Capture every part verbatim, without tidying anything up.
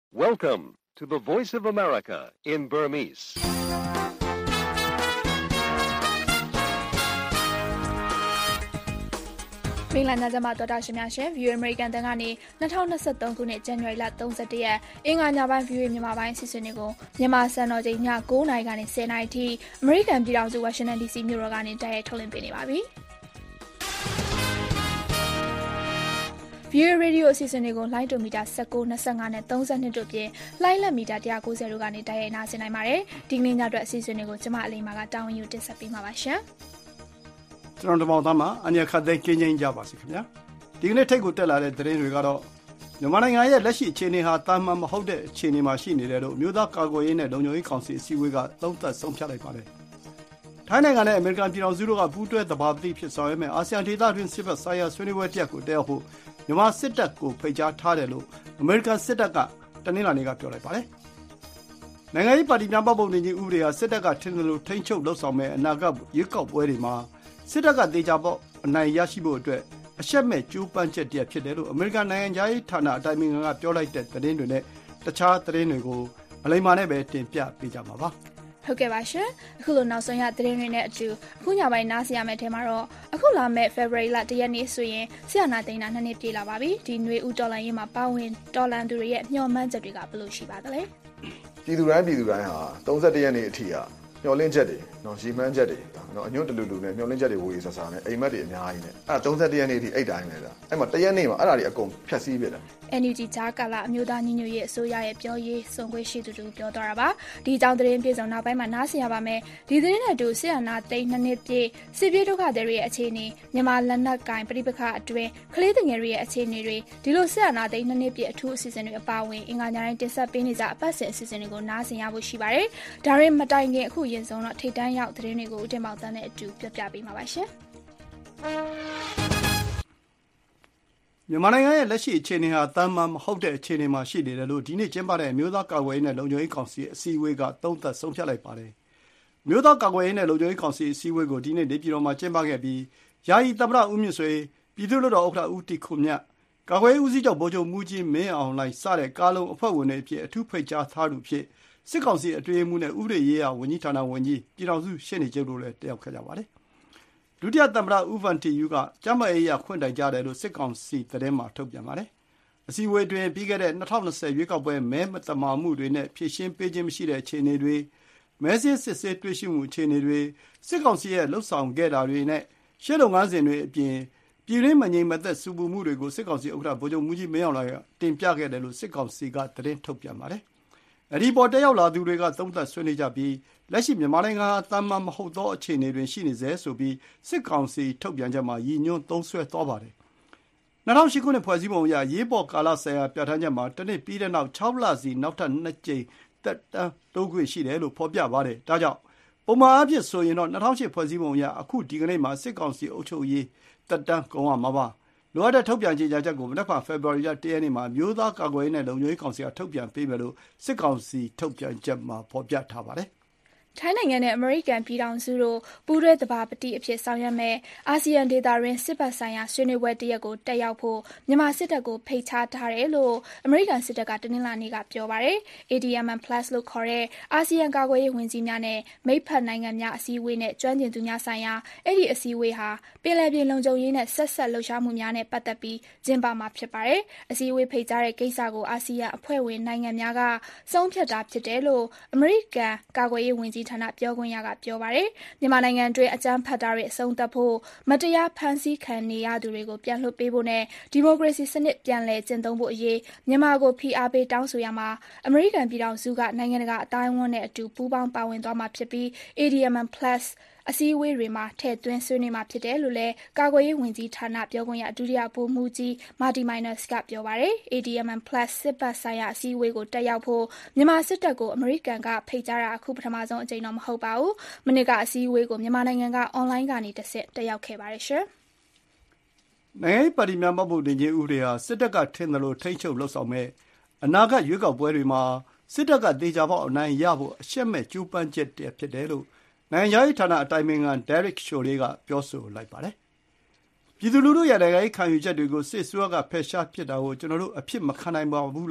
Welcome to the Voice of America in Burmese. ။မိလာနာဇမတော်တာရှင်များရှင် View American တန်ကနေ၂၀၂၃ခုနှစ် January လ၃၁ရက်အင်္ဂါညပိုင်း View မြန်မာပိုင်းစီစဉ်တွေကိုမြန်မာစံတော်ချိန်ည၉နာရီကနေ၁၀နာရီထိ American ပြည်ထောင်စု Washington ဒီ စီ မြို့တော်ကနေတိုက်ရိုက်ထုတ်လွှင့်ပေးနေပါပြီ။ View Radio အစီအစဉ်တွေကိုလိုင်းဒိုမီတာ၁၉, ၂၅နဲ့၃၂တို့ပြင်လှိုင်းလက်မီတာ၁၉၀တို့ကနေတိုက်ရိုက်နားဆင်နိုင်ပါတယ်။ဒီကနေ့ညအတွက်အစီအစဉ်တွေကိုကျမအလိမ္မာကတာဝန်ယူတင်ဆက်ပေးမှာပါရှင်။ကျွန်တော်တို့သားမှာအညာခတ်သိမ်းကင်းချင်းကြပါစေခင်ဗျာ။ဒီကနေ့ထိတ်ကိုတက်လာတဲ့သတင်းတွေကတော့မြန်မာနိုင်ငံရဲ့လက်ရှိအခြေအနေဟာတာမန်မဟုတ်တဲ့အခြေအနေမှာရှိနေတယ်လို့မြို့သားကာကွယ်ရေးနဲ့လုံခြုံရေးကောင်စီအစည်းအဝေးကသုံးသပ်ဆုံးဖြတ်လိုက်ပါတယ်။ထိုင်းနိုင်ငံနဲ့အမေရိကန်ပြည်ထောင်စုတို့ကပူးတွဲသဘာပတိဖြစ်ဆောင်ရွက်မဲ့အာဆီယံဒေသတွင်းစစ်ဘက်ဆိုင်ရာဆွေးနွေးပွဲတစ်ရပ်ကိုတက်ရောက်ဖို့မြန်မာစစ်တပ်ကိုဖိတ်ကြားထားတယ်လို့အမေရိကန်စစ်တပ်ကတနင်္လာနေ့ကပြောလိုက်ပါတယ်။နိုင်ငံရေးပါတီများပုံနေကြီးဥပဒေဟာစစ်တပ်ကထင်တယ်လို့ထိန်းချုပ်လှုပ်ဆောင်မဲ့အနာဂတ်ရွေးကောက်ပွဲတွေမှာစစ်တပ်ကတေချာပေါအနိုင်ရရှိဖို့အတွက်အရှက်မဲ့ကြိုးပမ်းချက်တည်းဖြစ်တယ်လို့အမေရိကန်နိုင်ငံသားရေးဌာနအတိုင်းအမြံကပြောလိုက်တဲ့သတင်းတွေနဲ့တခြားသတင်းတွေကိုအလိမ္မာနဲ့ပဲတင်ပြပေးကြမှာပါ။ဟုတ်ကဲ့ပါရှင်အခုလိုနောက်ဆုံးရသတင်းတွေနဲ့အတူအခုညပိုင်းနားဆင်ရမယ့်ထဲမှာတော့အခုလာမယ့် February လ၁ရက်နေ့ဆိုရင်ဆရာနာသိန်းတာနှစ်နှစ်ပြည့်လာပါပြီဒီຫນွေဦးတော်လန်ရေးမှာပါဝင်တော်လန်သူတွေရဲ့မျှော်မှန်းချက်တွေကဘယ်လိုရှိပါသလဲပြည်သူတိုင်းပြည်သူတိုင်းဟာ၃၁ရက်နေ့အထိဟာမျှော်လင့်ချက်တွေနော်ရည်မှန်းချက်တွေနော်အညွန့်တလူလူနဲ့မျှော်လင့်ချက်တွေဝေဆဆာနဲ့အိမ်မက်တွေအများကြီးနဲ့အဲ့ဒါ၃၁ရက်နေ့အထိအဲ့တိုင်းပဲလားအဲ့မှာ၁ရက်နေ့မှာအဲ့ဒါတွေအကုန်ဖြတ်စည်းပြတယ် N U G ဂျာကာလာအမျိုးသားညီညွတ်ရေးအစိုးရရဲ့ပြောရေးဆိုခွင့်ရှိသူတို့ပြောသွားတာပါဒီအကြောင်းသတင်းပြေဆုံးနောက်ပိုင်းမှာနားဆင်ရပါမယ်ဒီသတင်းနဲ့အတူဆရာနာသိန်းနှစ်နှစ်ပြည့်စစ်ပြေးဒုက္ခသည်တွေရဲ့အခြေအနေမြန်မာလက်နက်ကင်ပြည်ပခအတွင်းကလေးငယ်တွေရဲ့အခြေအနေတွေဒီလိုဆရာနာသိန်းနှစ်နှစ်ပြည့်အထူးအစီအစဉ်တွေအပါအဝင်အင်္ဂါညတိုင်းတင်ဆက်ပေးနေကြအပတ်စဉ်အစီအစဉ်တွေကိုနားဆင်ရဖို့ရှိပါတယ်ဒါရင်မတိုင်ခင်အခုရင်ဆုံးတော့ထိတ်တန်းရောက်သတင်းတွေကိုဦးတင်ပေါတန်းနဲ့အတူပြပြပေးမှာပါရှင်မြန်မာနိုင်ငံရဲ့လက်ရှိအခြေအနေဟာတာမန်မဟုတ်တဲ့အခြေအနေမှာရှိနေတယ်လို့ဒီနေ့ကျင်းပတဲ့အမျိုးသားကာကွယ်ရေးနဲ့လုံခြုံရေးကောင်စီအစည်းအဝေးကသုံးသပ်ဆုံးဖြတ်လိုက်ပါတယ်။အမျိုးသားကာကွယ်ရေးနဲ့လုံခြုံရေးကောင်စီအစည်းအဝေးကိုဒီနေ့နေပြည်တော်မှာကျင်းပခဲ့ပြီးယာယီသမ္မတဦးမြင့်ဆွေပြည်သူ့လွှတ်တော်ဥက္ကဋ္ဌဦးတီခွန်မြတ်ကာကွယ်ရေးဦးစီးချုပ်ဗိုလ်ချုပ်မှူးကြီးမင်းအောင်လှိုင်စတဲ့ကာလုံအဖွဲ့ဝင်တွေအဖြစ်အထူးဖိတ်ကြားထားသူဖြစ်စစ်ကောင်စီအတွင်းမှုနဲ့ဥပဒေရေးရာဝန်ကြီးဌာနဝန်ကြီးပြည်ထောင်စုရှေ့နေချုပ်တို့လည်းတက်ရောက်ခဲ့ကြပါတယ်။ဒုတိယသမ္မတဦးဗန်တီယူကကျမ်းမာရေးရခွင့်တိုင်ကြတယ်လို့စစ်ကောင်စီသတင်းမှာထုတ်ပြန်ပါတယ်။အစည်းအဝေးတွင်ပြီးခဲ့တဲ့၂၀၂၀ရွေးကောက်ပွဲမဲမတမာမှုတွေနဲ့ဖြည့်ရှင်းပေးခြင်းမရှိတဲ့အခြေအနေတွေမဲဆင်းစစ်ဆေးတွေ့ရှိမှုအခြေအနေတွေစစ်ကောင်စီရဲ့လှုပ်ဆောင်ခဲ့တာတွေနဲ့ရှေ့လုပ်ငန်းစဉ်တွေအပြင်ပြည်ရင်းမငြိမ်မသက်စုပူမှုတွေကိုစစ်ကောင်စီဥက္ကဋ္ဌဗိုလ်ချုပ်မှူးကြီးမင်းအောင်လှိုင်ကတင်ပြခဲ့တယ်လို့စစ်ကောင်စီကသတင်းထုတ်ပြန်ပါတယ်။အဲဒီပေါ်တက်ရောက်လာသူတွေကသုံးသပ်ဆွေးနွေးကြပြီးလက်ရှိမြန်မာနိုင်ငံဟာတာမန်မဟုတ်သောအခြေအနေတွင်ရှိနေစေဆိုပြီးစစ်ကောင်စီထုတ်ပြန်ချက်မှာရည်ညွှန်းသုံးစွဲသွားပါတယ်။၂၀၀၈ခုနှစ်ဖွဲ့စည်းပုံအရရေးပေါ်ကာလဆိုင်ရာပြဋ္ဌာန်းချက်မှာတစ်နှစ်ပြီးတဲ့နောက်၆လစီနောက်ထပ်နှစ်ကြိမ်သက်တမ်းတိုးခွင့်ရှိတယ်လို့ဖော်ပြပါတယ်။ဒါကြောင့်ပုံမှန်အားဖြင့်ဆိုရင်တော့၂၀၀၈ဖွဲ့စည်းပုံအရအခုဒီကနေ့မှာစစ်ကောင်စီအုပ်ချုပ်ရေးသက်တမ်းကုန်ရမှာပါ။လိုအပ်တဲ့ထုတ်ပြန်ကြေညာချက်ကိုမနက်ဖြန်ဖေဖော်ဝါရီလ၁ရက်နေ့မှာမျိုးသားကာကွယ်ရေးနဲ့လုံခြုံရေးကောင်စီကထုတ်ပြန်ပေးမယ်လို့စစ်ကောင်စီထုတ်ပြန်ချက်မှာဖော်ပြထားပါတယ်ထိုင်းနိုင်ငံနဲ့အမေရိကန်ပြည်ထောင်စုတို့ပူးတွဲသဘာပတိအဖြစ်ဆောင်ရွက်မဲ့အာဆီယံဒေသတွင်းစစ်ဘက်ဆိုင်ရာဆွေးနွေးပွဲတစ်ရပ်ကိုတက်ရောက်ဖို့မြန်မာစစ်တပ်ကိုဖိတ်ကြားထားတယ်လို့အမေရိကန်စစ်တပ်ကတနင်္လာနေ့ကပြောပါတယ်။ A D M M Plus လို့ခေါ်တဲ့အာဆီယံကာကွယ်ရေးဝန်ကြီးများနဲ့မိတ်ဖက်နိုင်ငံများအစည်းအဝေးနဲ့ကျွမ်းကျင်သူများဆိုင်ရာအဲ့ဒီအစည်းအဝေးဟာပင်လယ်ပြင်လုံခြုံရေးနဲ့ဆက်ဆက်လှုပ်ရှားမှုများနဲ့ပတ်သက်ပြီးကျင်းပမှာဖြစ်ပါတယ်။အစည်းအဝေးဖိတ်ကြားတဲ့ကိစ္စကိုအာဆီယံအဖွဲ့ဝင်နိုင်ငံများကဆုံးဖြတ်တာဖြစ်တယ်လို့အမေရိကန်ကာကွယ်ရေးဝန်ကြီးဌာနပြောခွင့်ရကပြောပါတယ်။မြန်မာနိုင်ငံတွင်းအကြမ်းဖက်တာတွေအဆုံးသတ်ဖို့မတရားဖမ်းဆီးခံနေရသူတွေကိုပြန်လွှတ်ပေးဖို့နဲ့ဒီမိုကရေစီစနစ်ပြန်လည်ကျင့်သုံးဖို့အရေးမြန်မာကိုဖိအားပေးတောင်းဆိုရမှာအမေရိကန်ပြည်ထောင်စုကနိုင်ငံတကာအတိုင်းအဝန်နဲ့အတူပူးပေါင်းပါဝင်သွားမှာဖြစ်ပြီး A D M M Plus အစည်းအဝေးတွေမှာထည့်သွင်းဆွေးနွေးမှာဖြစ်တယ်လို့လည်းကာကွယ်ရေးဝန်ကြီးဌာနပြောခွင့်ရဒုတိယဗိုလ်မှူးကြီးမာတီမိုင်နက်စ်ကပြောပါတယ်။ A D M M Plus စစ်ဘက်ဆိုင်ရာအစည်းအဝေးကိုတက်ရောက်ဖို့မြန်မာစစ်တပ်ကိုအမေရိကန်ကဖိတ်ကြားတာအခုပထမဆုံးအကြိမ်တော့မဟုတ်ပါဘူး။မနေ့ကအစည်းအဝေးကိုမြန်မာနိုင်ငံကအွန်လိုင်းကနေတဆင့်တက်ရောက်ခဲ့ပါတယ်ရှင်။နိုင်ငံရေးပါတီများမှတ်ပုံတင်ခြင်းဥပဒေဟာစစ်တပ်ကထင်သလိုထိန်းချုပ်လှုပ်ဆောင်မဲ့အနာဂတ်ရွေးကောက်ပွဲတွေမှာစစ်တပ်ကတေချာပေါက်အနိုင်ရဖို့အရှက်မဲ့ကြိုးပမ်းချက်တည်းဖြစ်တယ်လို့နိုင်ငံရေးဌာနအတိုင်ပင်ခံ Derek Chollet ကပြောဆိုလိုက်ပါတယ်။ပြည်သူလူထုရဲ့နိုင်ငံရေးခံယူချက်တွေကိုစစ်အစိုးရကဖယ်ရှားပစ်တာကိုကျွန်တော်တို့အဖြစ်မခံနိုင်ပါဘူးလို့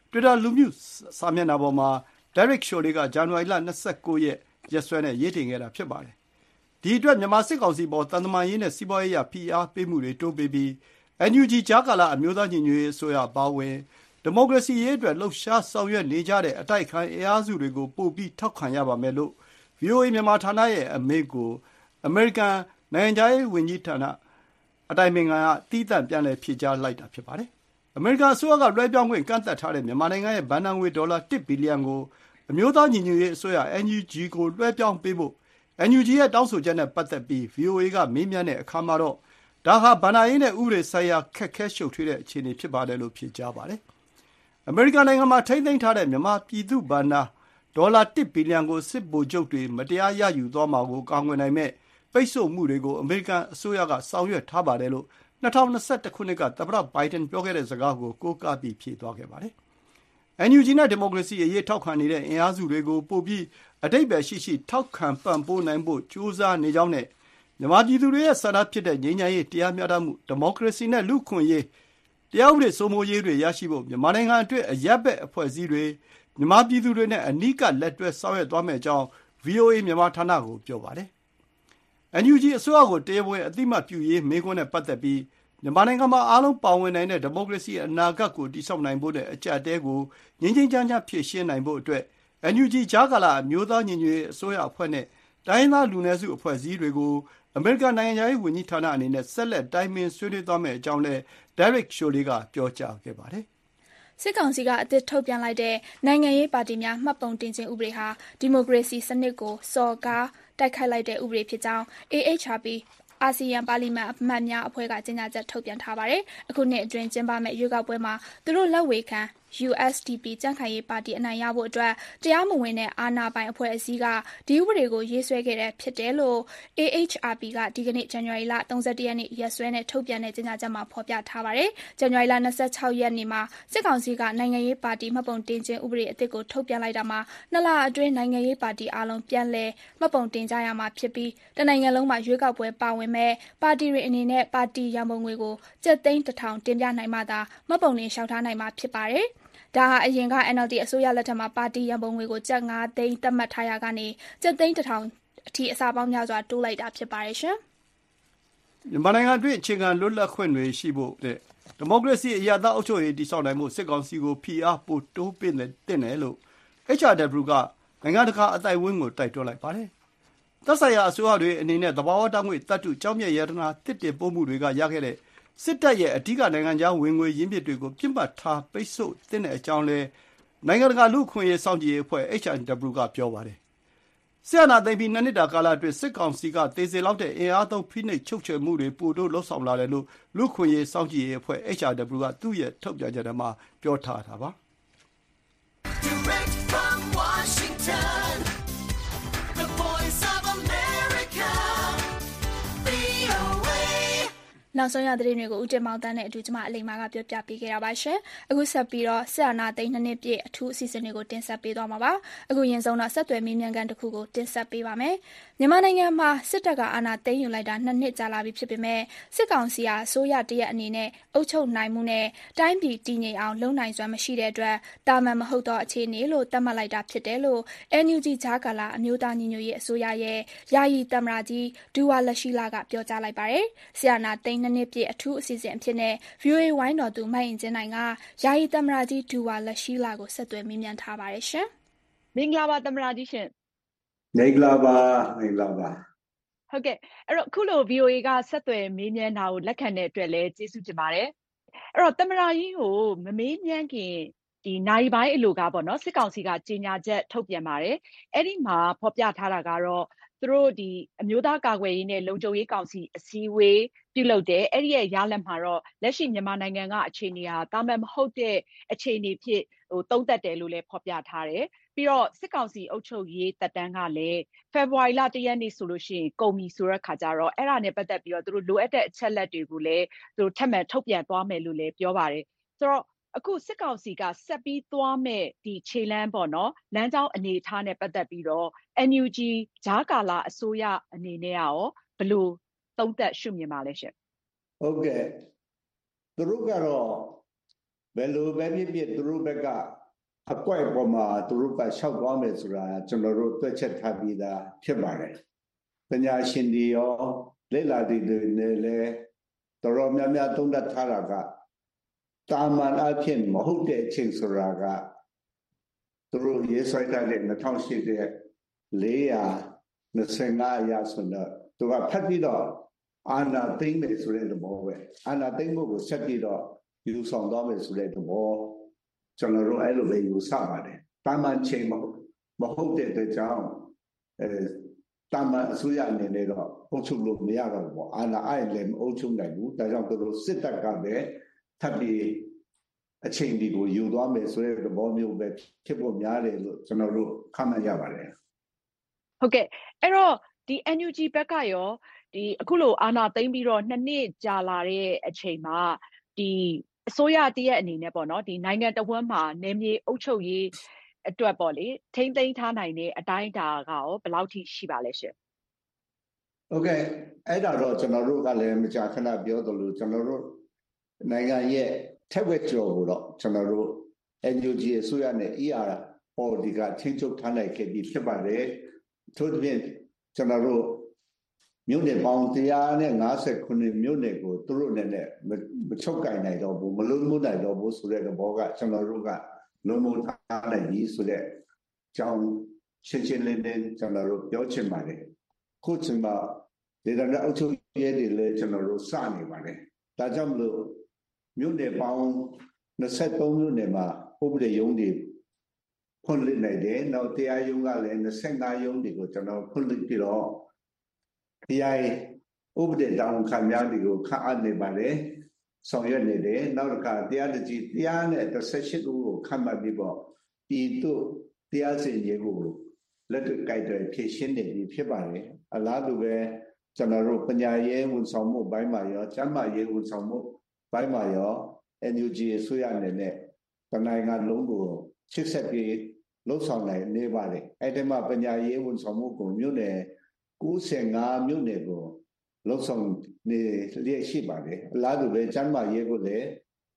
တွစ်တာလူမှုစာမျက်နှာပေါ်မှာ Derek Chollet က ဇန်နဝါရီလ ၂၉ ရက်ရက်စွဲနဲ့ရေးတင်ခဲ့တာဖြစ်ပါတယ်။ ဒီအတွက် မြန်မာစစ်ကောင်စီအပေါ် သံတမန်ရေးနဲ့စီးပွားရေးအရဖိအားပေးမှုတွေတိုးပေးပြီး အန် ယူ ဂျီ ကြားကာလအမျိုးသားညီညွတ်ရေးအစိုးရအပါအဝင် ဒီမိုကရေစီရေးအတွက်လှုပ်ရှားဆောင်ရွက်နေကြတဲ့အတိုက်အခံအင်အားစုတွေကိုပိုပြီးထောက်ခံရပါမယ်လို့ ဗွီအိုအေမြန်မာဌာနရဲ့အမေးကို အမေရိကန်နိုင်ငံခြားရေးဝန်ကြီးဌာနအတိုင်ပင်ခံကသီးသန့်ပြန်လည်ဖြေကြားလိုက်တာဖြစ်ပါတယ်။ အမေရိကန်အစိုးရကလွှဲပြောင်းခွင့်ကန့်သတ်ထားတဲ့မြန်မာနိုင်ငံရဲ့ဘဏ္ဍာငွေဒေါ်လာတစ်ဘီလီယံကိုအမျိုးသားညီညွတ်ရေးအစိုးရ အန် ယူ ဂျီ ကိုလွှဲပြောင်းပေးဖို့ အန် ယူ ဂျီ ရဲ့တောင်းဆိုချက်နဲ့ပတ်သက်ပြီး ဗွီအိုအေကမေးမြန်းတဲ့အခါမှာတော့ ဒါဟာဘဏ္ဍာရေးနဲ့ဥပဒေဆိုင်ရာခက်ခဲရှုပ်ထွေးတဲ့အခြေအနေဖြစ်ပါတယ်လို့ဖြေကြားပါတယ်။ အမေရိကန်နိုင်ငံမှာထိန်းသိမ်းထားတဲ့မြန်မာပြည်သူ့ဘဏ္ဍာဒေါ်လာတစ်ဘီလီယံကိုစစ်ဗိုလ်ချုပ်တွေမတရားရယူသွားမှာကိုကာကွယ်နိုင်မယ့်ပိတ်ဆို့မှုတွေကိုအမေရိကန်အစိုးရကဆောင်ရွက်ထားပါတယ်လို့၂၀၂၁ ခုနှစ်ကသမ္မတဘိုင်ဒန်ပြောခဲ့တဲ့စကားကိုကိုးကားပြီးဖြေသွားခဲ့ပါတယ်။ အန် ယူ ဂျီ နဲ့ဒီမိုကရေစီအရေးထောက်ခံနေတဲ့အင်အားစုတွေကိုပိုပြီးအဓိပ္ပါယ်ရှိရှိထောက်ခံပံ့ပိုးနိုင်ဖို့ကြိုးစားနေကြောင်းနဲ့မြန်မာပြည်သူတွေရဲ့ဆန္ဒဖြစ်တဲ့ငြိမ်းချမ်းရေးတရားမျှတမှုဒီမိုကရေစီနဲ့လူ့အခွင့်အရေးတရားဥပဒေစိုးမိုးရေးတွေရရှိဖို့မြန်မာနိုင်ငံအတွင်းအရပ်ဘက်အဖွဲ့အစည်းတွေမြန်မာပြည်သူတွေနဲ့အနီးကပ်လက်တွဲဆောင်ရွက်သွားမယ့်အကြောင်း ဗွီအိုအေမြန်မာဌာနကိုပြောပါတယ်။ အန် ယူ ဂျီ အစိုးရကိုတရားဝင်အသိအမှတ်ပြုရေးမေးခွန်းနဲ့ပတ်သက်ပြီးမြန်မာနိုင်ငံမှာအားလုံးပါဝင်နိုင်တဲ့ဒီမိုကရေစီအနာဂတ်ကိုတည်ဆောက်နိုင်ဖို့နဲ့အကျပ်အတည်းကိုငြိမ်းငြိမ်းချမ်းချမ်းဖြေရှင်းနိုင်ဖို့အတွက် အန် ယူ ဂျီ ကြားကာလအမျိုးသားညီညွတ်ရေးအစိုးရအဖွဲ့နဲ့တိုင်းရင်းသားလူနည်းစုအဖွဲ့အစည်းတွေကိုအမေရိကန်နိုင်ငံခြားရေးဝန်ကြီးဌာနအနေနဲ့ဆက်လက်တိုင်ပင်ဆွေးနွေးသွားမယ့်အကြောင်းလည်း Derek Chollet ကပြောကြားခဲ့ပါတယ်။စစ်ကောင်စီကအသစ်ထုတ်ပြန်လိုက်တဲ့နိုင်ငံရေးပါတီများမှတ်ပုံတင်ခြင်းဥပဒေဟာဒီမိုကရေစီစနစ်ကိုစော်ကားတိုက်ခိုက်လိုက်တဲ့ဥပဒေဖြစ်ကြောင်း အေအေချ်အာရ် ပီ အာဆီယံပါလီမန်အမတ်များအဖွဲ့ကကြေညာချက်ထုတ်ပြန်ထားပါတယ်။အခုနှစ်အတွင်းကျင်းပမယ့်ရွေးကောက်ပွဲမှာသူတို့လက်ဝေခံ ယူ အက်စ် ဒီ ပီ ကြံ့ခိုင်ရေးပါတီအနိုင်ရဖို့အတွက်တရားမဝင်တဲ့အာဏာပိုင်အဖွဲ့အစည်းကဒီဥပဒေကိုရေးဆွဲခဲ့တဲ့ဖြစ်တယ်လို့ အေအေချ်အာရ် ပီ ကဒီကနေ့ဇန်နဝါရီလ၃၁ ရက်နေ့ရက်စွဲနဲ့ထုတ်ပြန်တဲ့ကြေညာချက်မှာဖော်ပြထားပါတယ်။ဇန်နဝါရီလ၂၆ ရက်နေ့မှာစစ်ကောင်စီကနိုင်ငံရေးပါတီမှတ်ပုံတင်ခြင်းဥပဒေအသစ်ကိုထုတ်ပြန်လိုက်တာမှာနှစ်လအတွင်းနိုင်ငံရေးပါတီအားလုံးပြန်လည်မှတ်ပုံတင်ကြရမှာဖြစ်ပြီးတနိုင်ငံလုံးမှာရွေးကောက်ပွဲပါဝင်မဲ့ပါတီတွေအနေနဲ့ပါတီရန်ပုံငွေကိုကျပ်သိန်းတစ်ထောင်တင်ပြနိုင်မှသာမှတ်ပုံတင်လျှောက်ထားနိုင်မှာဖြစ်ပါတယ်။ဒါဟာအရင်က အန် အယ်လ် ဒီ အစိုးရလက်ထက်မှာပါတီရန်ပုံငွေကိုကျပ်ငါးသိန်းသတ်မှတ်ထားရာကနေကျပ်သိန်းတစ်ထောင်အထိအဆပေါင်းများစွာတိုးလိုက်တာဖြစ်ပါတယ်ရှင်။မြန်မာနိုင်ငံအတွင်းအခြေခံလွတ်လပ်ခွင့်တွေရှိဖို့တဲ့ဒီမိုကရေစီအရပ်သားအုပ်ချုပ်ရေးတည်ဆောက်နိုင်ဖို့စစ်ကောင်စီကိုဖိအားပိုတိုးပေးသင့်တယ်လို့ အက်ချ် အာ် ဒဘလျူ ကနိုင်ငံတကာအသိုက်အဝန်းကိုတိုက်တွန်းလိုက်ပါတယ်။သက်ဆိုင်ရာအစိုးရတွေအနေနဲ့သဘာဝဓာတ်ငွေ့သတ္တုကျောက်မျက်ရတနာသစ်တင်ပို့မှုတွေကရခဲ့တဲ့စစ်တပ်ရဲ့အဓိကနိုင်ငံခြားဝင်ငွေရင်းမြစ်တွေကိုပစ်မှတ်ထားပိတ်ဆို့သင့်တဲ့အကြောင်းလည်းနိုင်ငံတကာလူ့အခွင့်အရေးစောင့်ကြည့်ရေးအဖွဲ့ အက်ချ် အာ် ဒဘလျူ ကပြောပါတယ်။စစ်အာဏာသိမ်းပြီးနှစ်နှစ်တာကာလအတွင်းစစ်ကောင်စီကသေစေလောက်တဲ့အင်အားသုံးဖိနှိပ်ချုပ်ချယ်မှုတွေပိုတိုးလုပ်ဆောင်လာတယ်လို့လူ့အခွင့်အရေးစောင့်ကြည့်ရေးအဖွဲ့ အက်ချ် အာ် ဒဘလျူ ကသူ့ရဲ့ထုတ်ပြန်ချက်ထဲမှာပြောထားတာပါ။ Direct from Washington, the voice of America, ဗွီအိုအေနောက်ဆုံးရသတင်းတွေကိုဦးတင်မောင်တန်းနဲ့အတူကျမအလိမ္မာကပြောပြပေးခဲ့တာပါရှင်။အခုဆက်ပြီးတော့စစ်အာဏာသိမ်းနှစ်နှစ်ပြည့်အထူးအစီအစဉ်တွေကိုတင်ဆက်ပေးသွားမှာပါ။အခုရင်ဆုံးတော့ဆက်သွယ်မေးမြန်းခန်းတစ်ခုကိုတင်ဆက်ပေးပါမယ်။မြန်မာနိုင်ငံမှာစစ်တပ်ကအာဏာသိမ်းယူလိုက်တာနှစ်နှစ်ကြာလာပြီဖြစ်ပေမဲ့စစ်ကောင်စီဟာအစိုးရတရက်အနေနဲ့အုပ်ချုပ်နိုင်မှုနဲ့တိုင်းပြည်တည်ငြိမ်အောင်လုပ်နိုင်စွမ်းမရှိတဲ့အတွက်တာမန်မဟုတ်သောအခြေအနေလို့သတ်မှတ်လိုက်တာဖြစ်တယ်လို့ အန် ယူ ဂျီ ကြားကာလအမျိုးသားညီညွတ်ရေးအစိုးရရဲ့ယာယီသမ္မတကြီးဒူဝါလရှီးလာကပြောကြားလိုက်ပါတယ်။စစ်အာဏာသိမ်းနှစ်နှစ်ပြည့်အထူးအစီအစဉ်အဖြစ်နဲ့ ဗွီအိုအေဝိုင်းတော်သူမိုက်အင်ကြင်းနိုင်ကယာယီသမ္မတကြီးဒူဝါလရှီးလာကိုဆက်သွယ်မေးမြန်းထားပါတယ်ရှင်။မင်္ဂလာပါသမ္မတကြီးရှင်။မင်္ဂလာပါမင်္ဂလာပါ။ဟုတ်ကဲ့အဲ့တော့ခုလို ဗွီအိုအေကဆက်သွယ်မေးမြန်းတာကိုလက်ခံတဲ့အတွက်လည်းကျေးဇူးတင်ပါတယ်။အဲ့တော့သမ္မတကြီးကိုမမေးမြန်းခင်ဒီနိုင်ပိုင်းအလိုကပေါ့နော်စစ်ကောင်စီကကြေညာချက်ထုတ်ပြန်ပါတယ်။အဲ့ဒီမှာဖော်ပြထားတာကတော့သူတို့ဒီအမျိုးသားကာကွယ်ရေးနဲ့လုံခြုံရေးကောင်စီအစည်းအဝေးပြုလုပ်တယ်အဲ့ဒီရဲ့ရလဒ်မှာတော့လက်ရှိမြန်မာနိုင်ငံကအခြေအနေဟာတာမန်မဟုတ်တဲ့အခြေအနေဖြစ်ဟိုသုံးသက်တယ်လို့လည်းဖော်ပြထားတယ်ပြီးတော့စစ်ကောင်စီအုပ်ချုပ်ရေးတပ်တန်းကလည်းဖေဖော်ဝါရီလတရက်နေ့ဆိုလို့ရှိရင်ကုန်ပြီဆိုတဲ့ခါကျတော့အဲ့ဒါနဲ့ပတ်သက်ပြီးတော့သူတို့လိုအပ်တဲ့အချက်လက်တွေကိုလည်းသူတို့ထပ်မံထုတ်ပြန်သွားမယ်လို့လည်းပြောပါတယ်ဆိုတော့အခုစစ်ကောင်စီကဆက်ပြီးသွားမဲ့ဒီခြေလမ်းပေါ့နော်လမ်းကြောင်းအနေအထားနဲ့ပတ်သက်ပြီးတော့ အန် ယူ ဂျီ ဂျာကာလာအစိုးရအနေနဲ့ရောဘယ်လိုသုံးသပ်ရှုမြင်ပါလဲရှင်ဟုတ်ကဲ့သူတို့ကတော့ဘယ်လိုပဲဖြစ်ဖြစ်သူတို့ဘက်ကအကွက်ပေါ်မှာသူတို့ကလျှောက်သွားမယ်ဆိုတာကျွန်တော်တို့တွေ့ချက်ထားပြီးသားဖြစ်ပါတယ်ပညာရှင်တွေရောလေ့လာသူတွေနဲ့လည်းတော်တော်များများသုံးသပ်ထားတာကတာမန်အဖြစ်မဟုတ်တဲ့အချိန်ဆိုတာကသူတို့ရေးဆွဲထားတဲ့၂၀၀၈ရဲ့၄၂၅အရာဆိုတော့သူကဖတ်ပြီးတော့အာဏာသိမ်းမယ်ဆိုတဲ့သဘောပဲအာဏာသိမ်းဖို့ကိုဆက်ပြီးတော့ယူဆောင်သွားမယ်ဆိုတဲ့သဘောကျွန်တော်တို့အဲ့လိုပဲယူဆပါတယ်တာမန်ချိန်မဟုတ်မဟုတ်တဲ့အတွက်ကြောင့်အဲတာမန်အစိုးရအနေနဲ့တော့အုပ်ချုပ်လို့မရတော့ဘူးအာဏာအဲ့လည်းမအုပ်ချုပ်နိုင်ဘူးဒါကြောင့်သူတို့စစ်တပ်ကပဲထပ်ပြီးအချိန်ဒီကိုယူသွားမယ်ဆိုတဲ့သဘောမျိုးပဲဖြစ်ဖို့များတယ်လို့ကျွန်တော်တို့ခန့်မှန်းရပါတယ်ဟုတ်ကဲ့အဲ့တော့ဒီ N U G ဘက်ကရောဒီအခုလိုအာဏာသိမ်းပြီးတော့နှစ်နှစ်ကြာလာတဲ့အချိန်မှာဒီအစိုးရတရက်အနေနဲ့ပေါ့နော်ဒီနိုင်ငံတော်ဝန်မှာနေမြေအုပ်ချုပ်ရေးအတွက်ပေါ့လေထိမ့်သိမ်းထားနိုင်တဲ့အတိုင်းအတာကရောဘယ်လောက်ထိရှိပါလဲရှင်ဟုတ်ကဲ့အဲ့ဒါတော့ကျွန်တော်တို့ကလည်းမကြာခဏပြောသလိုကျွန်တော်တို့နိုင်ငံရဲ့ထက်ဝက်ကျော်ကိုတော့ကျွန်တော်တို့ N U G အစိုးရနဲ့ E R ပေါ်ဒီကချင်းချုပ်ထားနိုင်ခဲ့ပြီးဖြစ်ပါတယ်ထို့သဖြင့်ကျွန်တော်တို့မြို့နယ်ပေါင်းone fifty-nineမြို့နယ်ကိုသူတို့နဲ့နဲ့မချုပ်ကင်နိုင်တော့ဘူးမလုံးမနိုင်တော့ဘူးဆိုတဲ့ဘောကကျွန်တော်တို့ကလုံးမထားနိုင်ပြီဆိုတဲ့ကြောင်းရှင်းရှင်းလင်းလင်းကျွန်တော်တို့ပြောချင်ပါတယ်ခုချိန်မှာဒေသနာအုပ်ချုပ်ရေးတွေလည်းကျွန်တော်တို့စနေပါတယ်ဒါကြောင့်မလို့မြို့နယ်ပေါင်းtwenty-threeမြို့နယ်မှာဥပဒေရုံးတွေဖွင့်လှစ်နိုင်တယ်နောက်တရားရုံးကလည်းtwenty-fiveရုံးတွေကိုကျွန်တော်ဖွင့်လှစ်ပြီးတော့တရားဥပဒေတောင်းခံများတွေကိုခန့်အပ်နေပါတယ်ဆောင်ရွက်နေတယ်နောက်တစ်ခါတရားတကြီးတရားနဲ့eighty-eightဦးကိုခန့်မှတ်ပြီးတော့ဒီတို့တရားစီရင်ရေးကိုလက်တွေ့ကိုက်တယ်ဖြည့်ရှင်းနေပြီဖြစ်ပါတယ်အလားတူပဲကျွန်တော်တို့ပညာရေးဝန်ဆောင်မှုဘိုင်းမှာရောကျန်းမာရေးဝန်ဆောင်မှုဘိုင်းမှာရော N U G အစိုးရအနေနဲ့တနိုင်ငံလုံးကိုချစ်ဆက်ပြီးလှုပ်ဆောင်နိုင်နေပါတယ်အဲ့ဒီမှာပညာရေးဝန်ဆောင်မှုကိုမြို့နယ်ninety-fiveမြို့နယ်ကိုလှုပ်ဆောင်နေလျက်ရှိပါတယ်အလားတူပဲကျန်းမာရေးကိုလည်း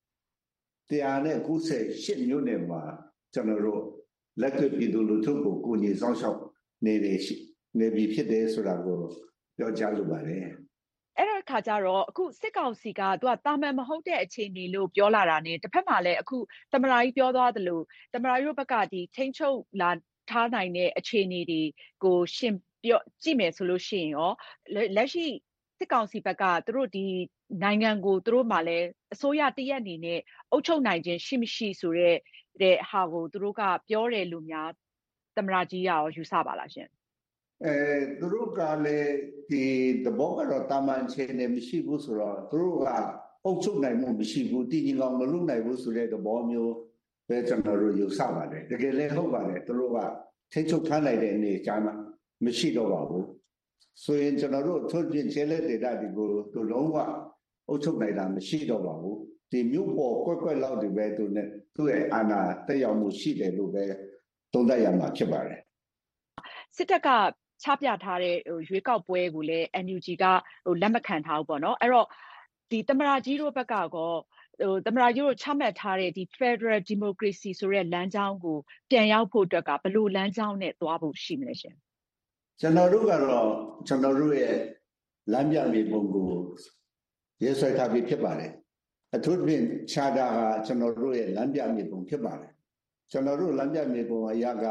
one ninety-eightမြို့နယ်မှာကျွန်တော်တို့လက်တွေ့ပြည်သူလူထုကိုကိုညီဆောင်ရှောက်နေနေရှိနေပြီဖြစ်တယ်ဆိုတာကိုပြောကြားလိုပါတယ်အဲ့တော့ခါကြတော့အခုစစ်ကောင်စီကသူကတာမန်မဟုတ်တဲ့အခြေအနေလို့ပြောလာတာ ਨੇ တစ်ဖက်မှာလည်းအခုသမရာကြီးပြောသွားသလိုသမရာကြီးတို့ဘက်ကဒီထိန်းချုပ်လာထားနိုင်တဲ့အခြေအနေတွေကိုရှင်ပြောကြည့်မယ်ဆိုလို့ရှိရင်ရောလက်ရှိစစ်ကောင်စီဘက်ကသူတို့ဒီနိုင်ငံကိုသူတို့မှလည်းအစိုးရတရက်အနေနဲ့အုပ်ချုပ်နိုင်ခြင်းရှိမရှိဆိုတဲ့တဲ့ဟာကိုသူတို့ကပြောတယ်လို့များသမရာကြီးရောယူဆပါလားရှင်အဲသူတို့ကလည်းဒီတဘောကတော့တာမန်ခြေနေမရှိဘူးဆိုတော့သူတို့ကအုပ်ချုပ်နိုင်မှုမရှိဘူးတည်ငြိမ်အောင်မလုပ်နိုင်ဘူးဆိုတဲ့သဘောမျိုးပဲကျွန်တော်တို့ယူဆပါတယ်တကယ်လည်းဟုတ်ပါတယ်သူတို့ကထိချုပ်ထားနိုင်တဲ့အနေအထားမှာမရှိတော့ပါဘူးဆိုရင်ကျွန်တော်တို့ထုတ်ပြင်ချဲလက်ဒေတာဒီကိုသူလုံးဝအုပ်ချုပ်နိုင်တာမရှိတော့ပါဘူးဒီမြို့ပေါ်ကွက်ကွက်လောက်တွေပဲသူနဲ့သူ့ရဲ့အာဏာတက်ရောက်မှုရှိတယ်လို့ပဲသုံးသပ်ရမှာဖြစ်ပါတယ်စစ်တပ်ကချပြထားတဲ့ဟိုရွေးကောက်ပွဲကိုလည်း N U G ကဟိုလက်မခံထားဘူးပေါ့နော်အဲ့တော့ဒီသမရာကြီးတို့ဘက်ကကောဟိုသမရာကြီးတို့ချမှတ်ထားတဲ့ဒီ Federal Democracy ဆိုတဲ့လမ်းကြောင်းကိုပြန်ရောက်ဖို့အတွက်ကဘယ်လိုလမ်းကြောင်းနဲ့သွားဖို့ရှိမလဲရှင်ကျွန်တော်တို့ကတော့ကျွန်တော်တို့ရဲ့လမ်းပြမြေပုံကိုရေးဆွဲထားပြီးဖြစ်ပါတယ်အထူးသဖြင့်ခြားတာဟာကျွန်တော်တို့ရဲ့လမ်းပြမြေပုံဖြစ်ပါတယ်ကျွန်တော်တို့လမ်းပြမြေပုံအရာက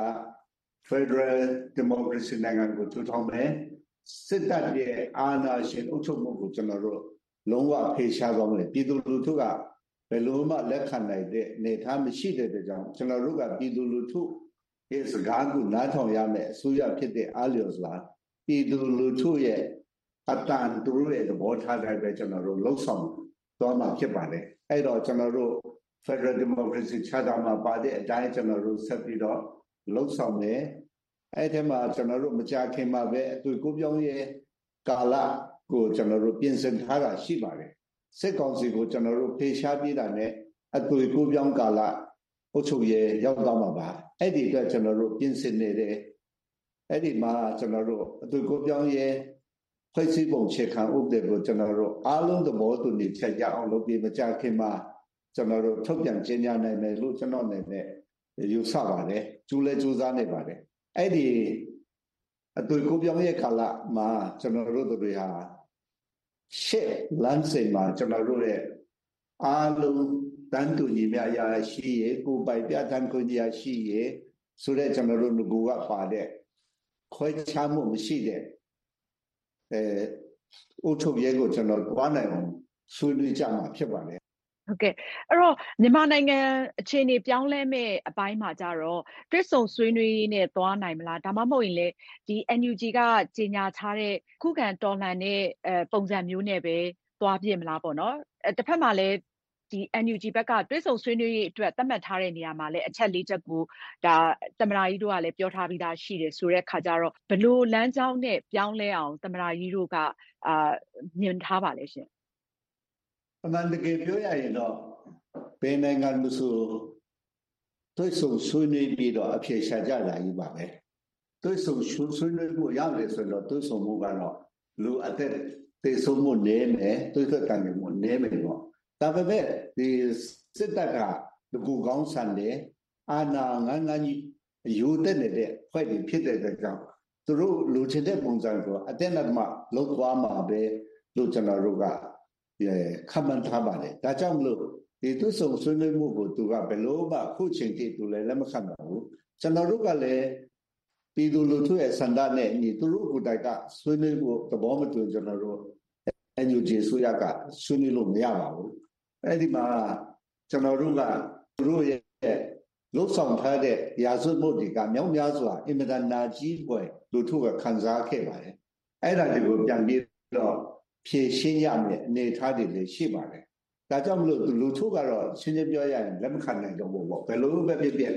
Federal Democracy နိုင်ငံကိုထူထောင်မယ်စစ်တပ်ရဲ့အာဏာရှင်အုပ်ချုပ်မှုကိုကျွန်တော်တို့လုံးဝဖေရှားသွားမယ်ပြည်သူလူထုကဘယ်လိုမှလက်ခံနိုင်တဲ့အနေအထားမရှိတဲ့အတွက်ကြောင့်ကျွန်တော်တို့ကပြည်သူလူထုရဲ့စကားကိုနားထောင်ရမယ်အစိုးရဖြစ်တဲ့အားလျော်စွာပြည်သူလူထုရဲ့အတန်သူတို့ရဲ့သဘောထားတိုင်းပဲကျွန်တော်တို့လှုပ်ဆောင်သွားမှာဖြစ်ပါတယ်အဲ့တော့ကျွန်တော်တို့ Federal Democracy Charter မှာပါတဲ့အတိုင်းကျွန်တော်တို့ဆက်ပြီးတော့လှုပ်ဆောင်မယ်အဲ့ဒီမှာကျွန်တော်တို့မကြာခင်မှာပဲအသွေးကိုပြောင်းရဲ့ကာလကိုကျွန်တော်တို့ပြင်ဆင်ထားတာရှိပါတယ်စစ်ကောင်စီကိုကျွန်တော်တို့ဖေရှားပြတာနဲ့အသွေးကိုပြောင်းကာလအုပ်ချုပ်ရေးရောက်သွားမှာပါအဲ့ဒီအတွက်ကျွန်တော်တို့ပြင်ဆင်နေတယ်အဲ့ဒီမှာကျွန်တော်တို့အသွေးကိုပြောင်းရဲ့ဖွဲ့စည်းပုံခြေခံဥပဒေကိုကျွန်တော်တို့အားလုံးသဘောတူညီချက်ရအောင်လုပ်ပြီးမကြာခင်မှာကျွန်တော်တို့ထုတ်ပြန်ကြေညာနိုင်မယ်လို့ကျွန်တော်အနေနဲ့ယူဆပါတယ်ကျူးလဲကျူးစားနေပါတယ်အဲ့ဒီအတွေ့ကိုပြောင်းရဲ့ကာလမှာကျွန်တော်တို့တွေဟာရှေ့လမ်းစဉ်မှာကျွန်တော်တို့ရဲ့အားလုံးတန်တူညီမြရရှိရကိုပိုင်ပြဋ္ဌာန်းခွင့်ရရှိရဆိုတဲ့ကျွန်တော်တို့ငကူကပါတဲ့ခွဲခြားမှုမရှိတဲ့အဲဥထုတ်ရဲကိုကျွန်တော်တွားနိုင်အောင်ဆွေးနွေးကြမှာဖြစ်ပါတယ်ဟုတ်ကဲ့အဲ့တော့မြန်မာနိုင်ငံအခြေအနေပြောင်းလဲမဲ့အပိုင်းမှာကြတော့တွစ်ဆုံဆွေးနွေးနဲ့သွားနိုင်မလားဒါမှမဟုတ်ရင်လေဒီ N U G ကကြေညာထားတဲ့ခုခံတော်လှန်တဲ့အဲပုံစံမျိုးနဲ့ပဲသွားပြစ်မလားပေါ့နော်အဲတစ်ဖက်မှာလည်းဒီ N U G ဘက်ကတွစ်ဆုံဆွေးနွေးရေးအတွက်သတ်မှတ်ထားတဲ့နေရာမှာလည်းအချက်လေးချက်ကိုဒါသမ္မတကြီးတို့ကလည်းပြောထားပြီးသားရှိတယ်ဆိုတဲ့ခါကျတော့ဘလို့လမ်းကြောင်းနဲ့ပြောင်းလဲအောင်သမ္မတကြီးတို့ကအာမြင်ထားပါလဲရှင်အမှန်တကယ်ပြောရရင်တော့ဘယ်နိုင်ငံမှဆိုတွစ်ဆုံဆွေးနွေးပြီးတော့အဖြေရှာကြတာကြီးပါပဲတွစ်ဆုံဆွေးနွေးဖို့ရတယ်ဆိုတော့တွစ်ဆုံမှုကတော့လူအသက်သေဆုံးမှုနည်းမယ်တွစ်သက်တန်မှုနည်းမယ်ပေါ့ဒါပေမဲ့ဒီစစ်တပ်ကလူကောင်းဆန်တယ်အာဏာငန်းငန်းကြီးယူတဲ့နေတဲ့ဖွဲ့ပြီးဖြစ်တဲ့အတွက်ကြောင့်သူတို့လူချင်တဲ့ပုံစံကိုအတက်နဲ့မှလောက်သွားမှာပဲလို့ကျွန်တော်တို့ကခမှန်ထားပါတယ်ဒါကြောင့်မလို့ဒီသူဆုံဆွေးနွေးမှုကိုသူကဘယ်လိုမှခုချိန်ထိသူလည်းလက်မခံပါဘူးကျွန်တော်တို့ကလည်းပြည်သူလူထုရဲ့ဆန္ဒနဲ့ညီသူတို့ကိုယ်တိုင်ကဆွေးနွေးဖို့သဘောမတူကျွန်တော်တို့ N U G ဆိုရကဆွေးနွေးလို့မရပါဘူးအဲ့ဒီမှာကျွန်တော်တို့ကသူတို့ရဲ့လုဆောင်ထားတဲ့ရာဇဝတ်မှုတွေကမြောက်များစွာအင်မတန်နာကြီးပွဲလူထုကခံစားခဲ့ပါတယ်အဲ့ဒါတွေကိုပြန်ပြီးတော့ဖြေရှင်းရမယ်အနေထားတွေလည်းရှိပါတယ်ဒါကြောင့်မလို့လူထုကတော့ရှင်းရှင်းပြောရရင်လက်မခံနိုင်တော့ဘူးပေါ့ဘယ်လိုပဲဖြစ်ဖြစ်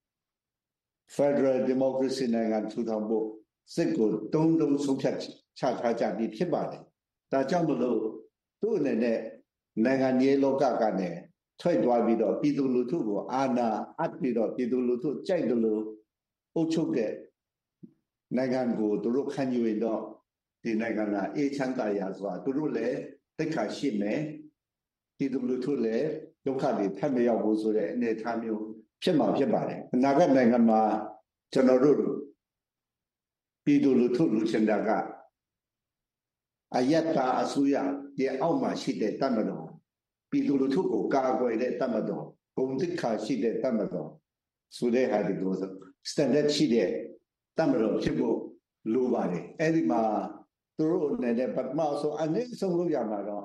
Federal Democracy နိုင်ငံထူထောင်ဖို့စစ်ကိုတုံးတုံးဆုံးဖြတ်ချထားကြပြီးဖြစ်ပါတယ်ဒါကြောင့်မလို့သူ့အနေနဲ့နိုင်ငံရေးလောကကနေထွက်သွားပြီးတော့ပြည်သူလူထုကိုအာဏာအပ်ပြီးတော့ပြည်သူလူထုကြိုက်တယ်လို့အုပ်ချုပ်တဲ့နိုင်ငံကိုသူတို့ခံယူရင်တော့ဒီနိုင်ငံကအေးချမ်းသာရစွာသူတို့လည်းသိက္ခာရှိမယ်ပြည်သူလူထုလည်းဒုက္ခတွေထပ်မရောက်ဘူးဆိုတဲ့အနေအထားမျိုးဖြစ်မှာဖြစ်ပါတယ်အနာဂတ်နိုင်ငံမှာကျွန်တော်တို့ပြည်သူလူထုလူချင်တာကအယက်တာအစိုးရရဲ့အောက်မှာရှိတဲ့တမတော်ပြည်သူလူထုကိုကာကွယ်တဲ့တမတော်ဂုဏ်သိက္ခာရှိတဲ့တမတော်ဆိုတဲ့ဟာဒီလို standard ရှိတဲ့တမတော်ဖြစ်ဖို့လိုပါတယ်အဲ့ဒီမှာသူတို့နဲ့ပထမဆုံးအနည်းဆုံးလုပ်ရမှာတော့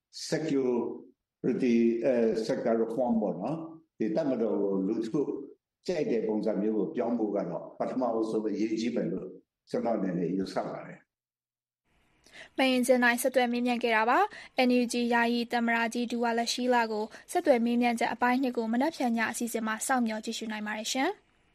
security sector reform ပေါ့နော်ဒီတမတော်ကိုလူထုကြိုက်တဲ့ပုံစံမျိုးကိုပြောင်းဖို့ကတော့ပထမဆုံးအရေးကြီးပဲလို့ကျွန်တော်အနေနဲ့ယူဆပါတယ်မင်းစင်နိုင်ဆက်သွယ်မေးမြန်းခဲ့တာပါ N U G ယာယီသမ္မတကြီးဒူဝါလရှိလာကိုဆက်သွယ်မေးမြန်းချက်အပိုင်းနှစ်ကိုမနက်ဖြန်ညအစီအစဉ်မှာစောင့်မျှော်ကြည့်ရှုနိုင်ပါတယ်ရှင်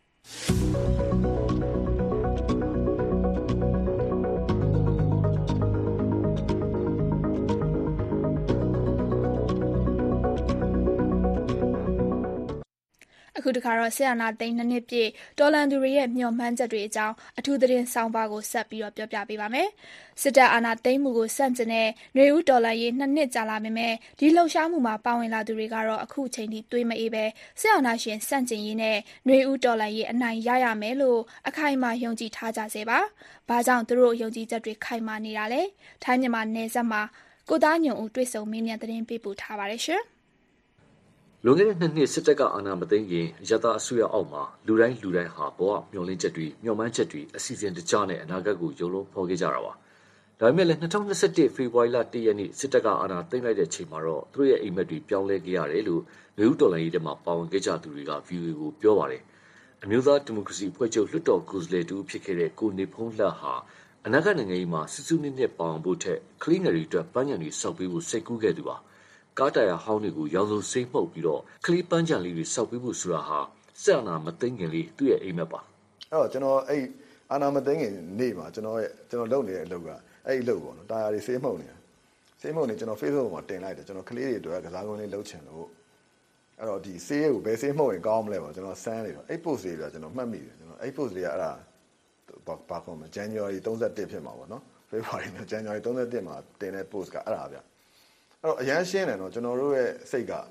အခုတခါတော့ဆရာနာသိန်းနှစ်နှစ်ပြည့်တော်လန်သူတွေရဲ့မျှော်မှန်းချက်တွေအကြောင်းအထူးသတင်းဆောင်းပါးကိုဆက်ပြီးတော့ပြောပြပေးပါမယ်။စစ်တပ်အာဏာသိမ်းမှုကိုစန့်ကျင်တဲ့ຫນွေဦးတော်လန်ရေးနှစ်နှစ်ကြာလာပေမဲ့ဒီလှုပ်ရှားမှုမှာပါဝင်လာသူတွေကတော့အခုချိန်ထိတွေးမအေးပဲဆရာနာရှင်စန့်ကျင်ရေးနဲ့ຫນွေဦးတော်လန်ရေးအနိုင်ရရမယ်လို့အခိုင်အမာယုံကြည်ထားကြစေပါ။ဘာကြောင့်သူတို့ယုံကြည်ချက်တွေခိုင်မာနေတာလဲ။ထိုင်းမြန်မာနယ်စပ်မှာကိုသားညွန့်ဦးတွေ့ဆုံမေးမြန်းသတင်းပေးပို့ထားပါတယ်ရှင်။လွန်ခဲ့တဲ့နှစ်နှစ်စစ်တပ်ကအာဏာမသိမ်းခင်ရတအစိုးရအောက်မှာလူတိုင်းလူတိုင်းဟာဘဝမျှော်လင့်ချက်တွေမျှော်မှန်းချက်တွေအစီအစဉ်တကျနဲ့အနာဂတ်ကိုယုံလုံးဖော်ခဲ့ကြတာပါဒါပေမဲ့လည်း၂၀၂၁ဖေဖော်ဝါရီလ၁ရက်နေ့စစ်တပ်ကအာဏာသိမ်းလိုက်တဲ့ချိန်မှာတော့သူတို့ရဲ့အိမ်မက်တွေပြောင်းလဲခဲ့ရတယ်လို့လူဦးတော်လှန်ရေးထဲမှာပါဝင်ခဲ့ကြသူတွေက ဗွီအိုအေ ကိုပြောပါတယ်အမျိုးသားဒီမိုကရေစီအဖွဲ့ချုပ်လွှတ်တော်ကိုယ်စားလှယ်တူဖြစ်ခဲ့တဲ့ကိုနေဖုံးလှဟာအနာဂတ်နိုင်ငံရေးမှာစစ်စုနှစ်နှစ်ပါဝင်ဖို့ထက်ကလေးငယ်တွေအတွက်ပန်းခြံတွေစောက်ပေးဖို့စိတ်ကူးခဲ့သူပါကားတိုင်ယာဟောင်းတွေကိုရောင်စုံစိမ့်မှုတ်ပြီးတော့ကလေးပန်းချံလေးတွေစောက်ပေးဖို့ဆိုတာဟာစက်အာဏာမသိမ်းခင်လေးသူ့ရဲ့အိမ်မက်ပါအဲ့တော့ကျွန်တော်အဲ့အာဏာမသိမ်းခင်နေ့မှာကျွန်တော်ရဲ့ကျွန်တော်လုပ်နေတဲ့အလုပ်ကအဲ့ဒီအလုပ်ပေါ့နော်တာယာတွေဆေးမှုတ်နေတာဆေးမှုတ်နေကျွန်တော် Facebook မှာတင်လိုက်တယ်ကျွန်တော်ကလေးတွေတို့ကစားကွင်းလေးလုပ်ချင်လို့အဲ့တော့ဒီဆေးကိုဘယ်ဆေးမှုတ်ရင်ကောင်းမလဲပေါ့ကျွန်တော်စမ်းနေတော့အဲ့ post တွေကကျွန်တော်မှတ်မိတယ်ကျွန်တော်အဲ့ post တွေကအဲ့ဒါဘာခေါ်မလဲ January သြဂုတ်ဖြစ်မှာပေါ့နော် February နဲ့ January သြဂုတ်မှာတင်တဲ့ post ကအဲ့ဒါဗျအဲ့တော့အရန်ရှင်းတယ်နော်ကျွန်တော်တို့ရဲ့စိတ်က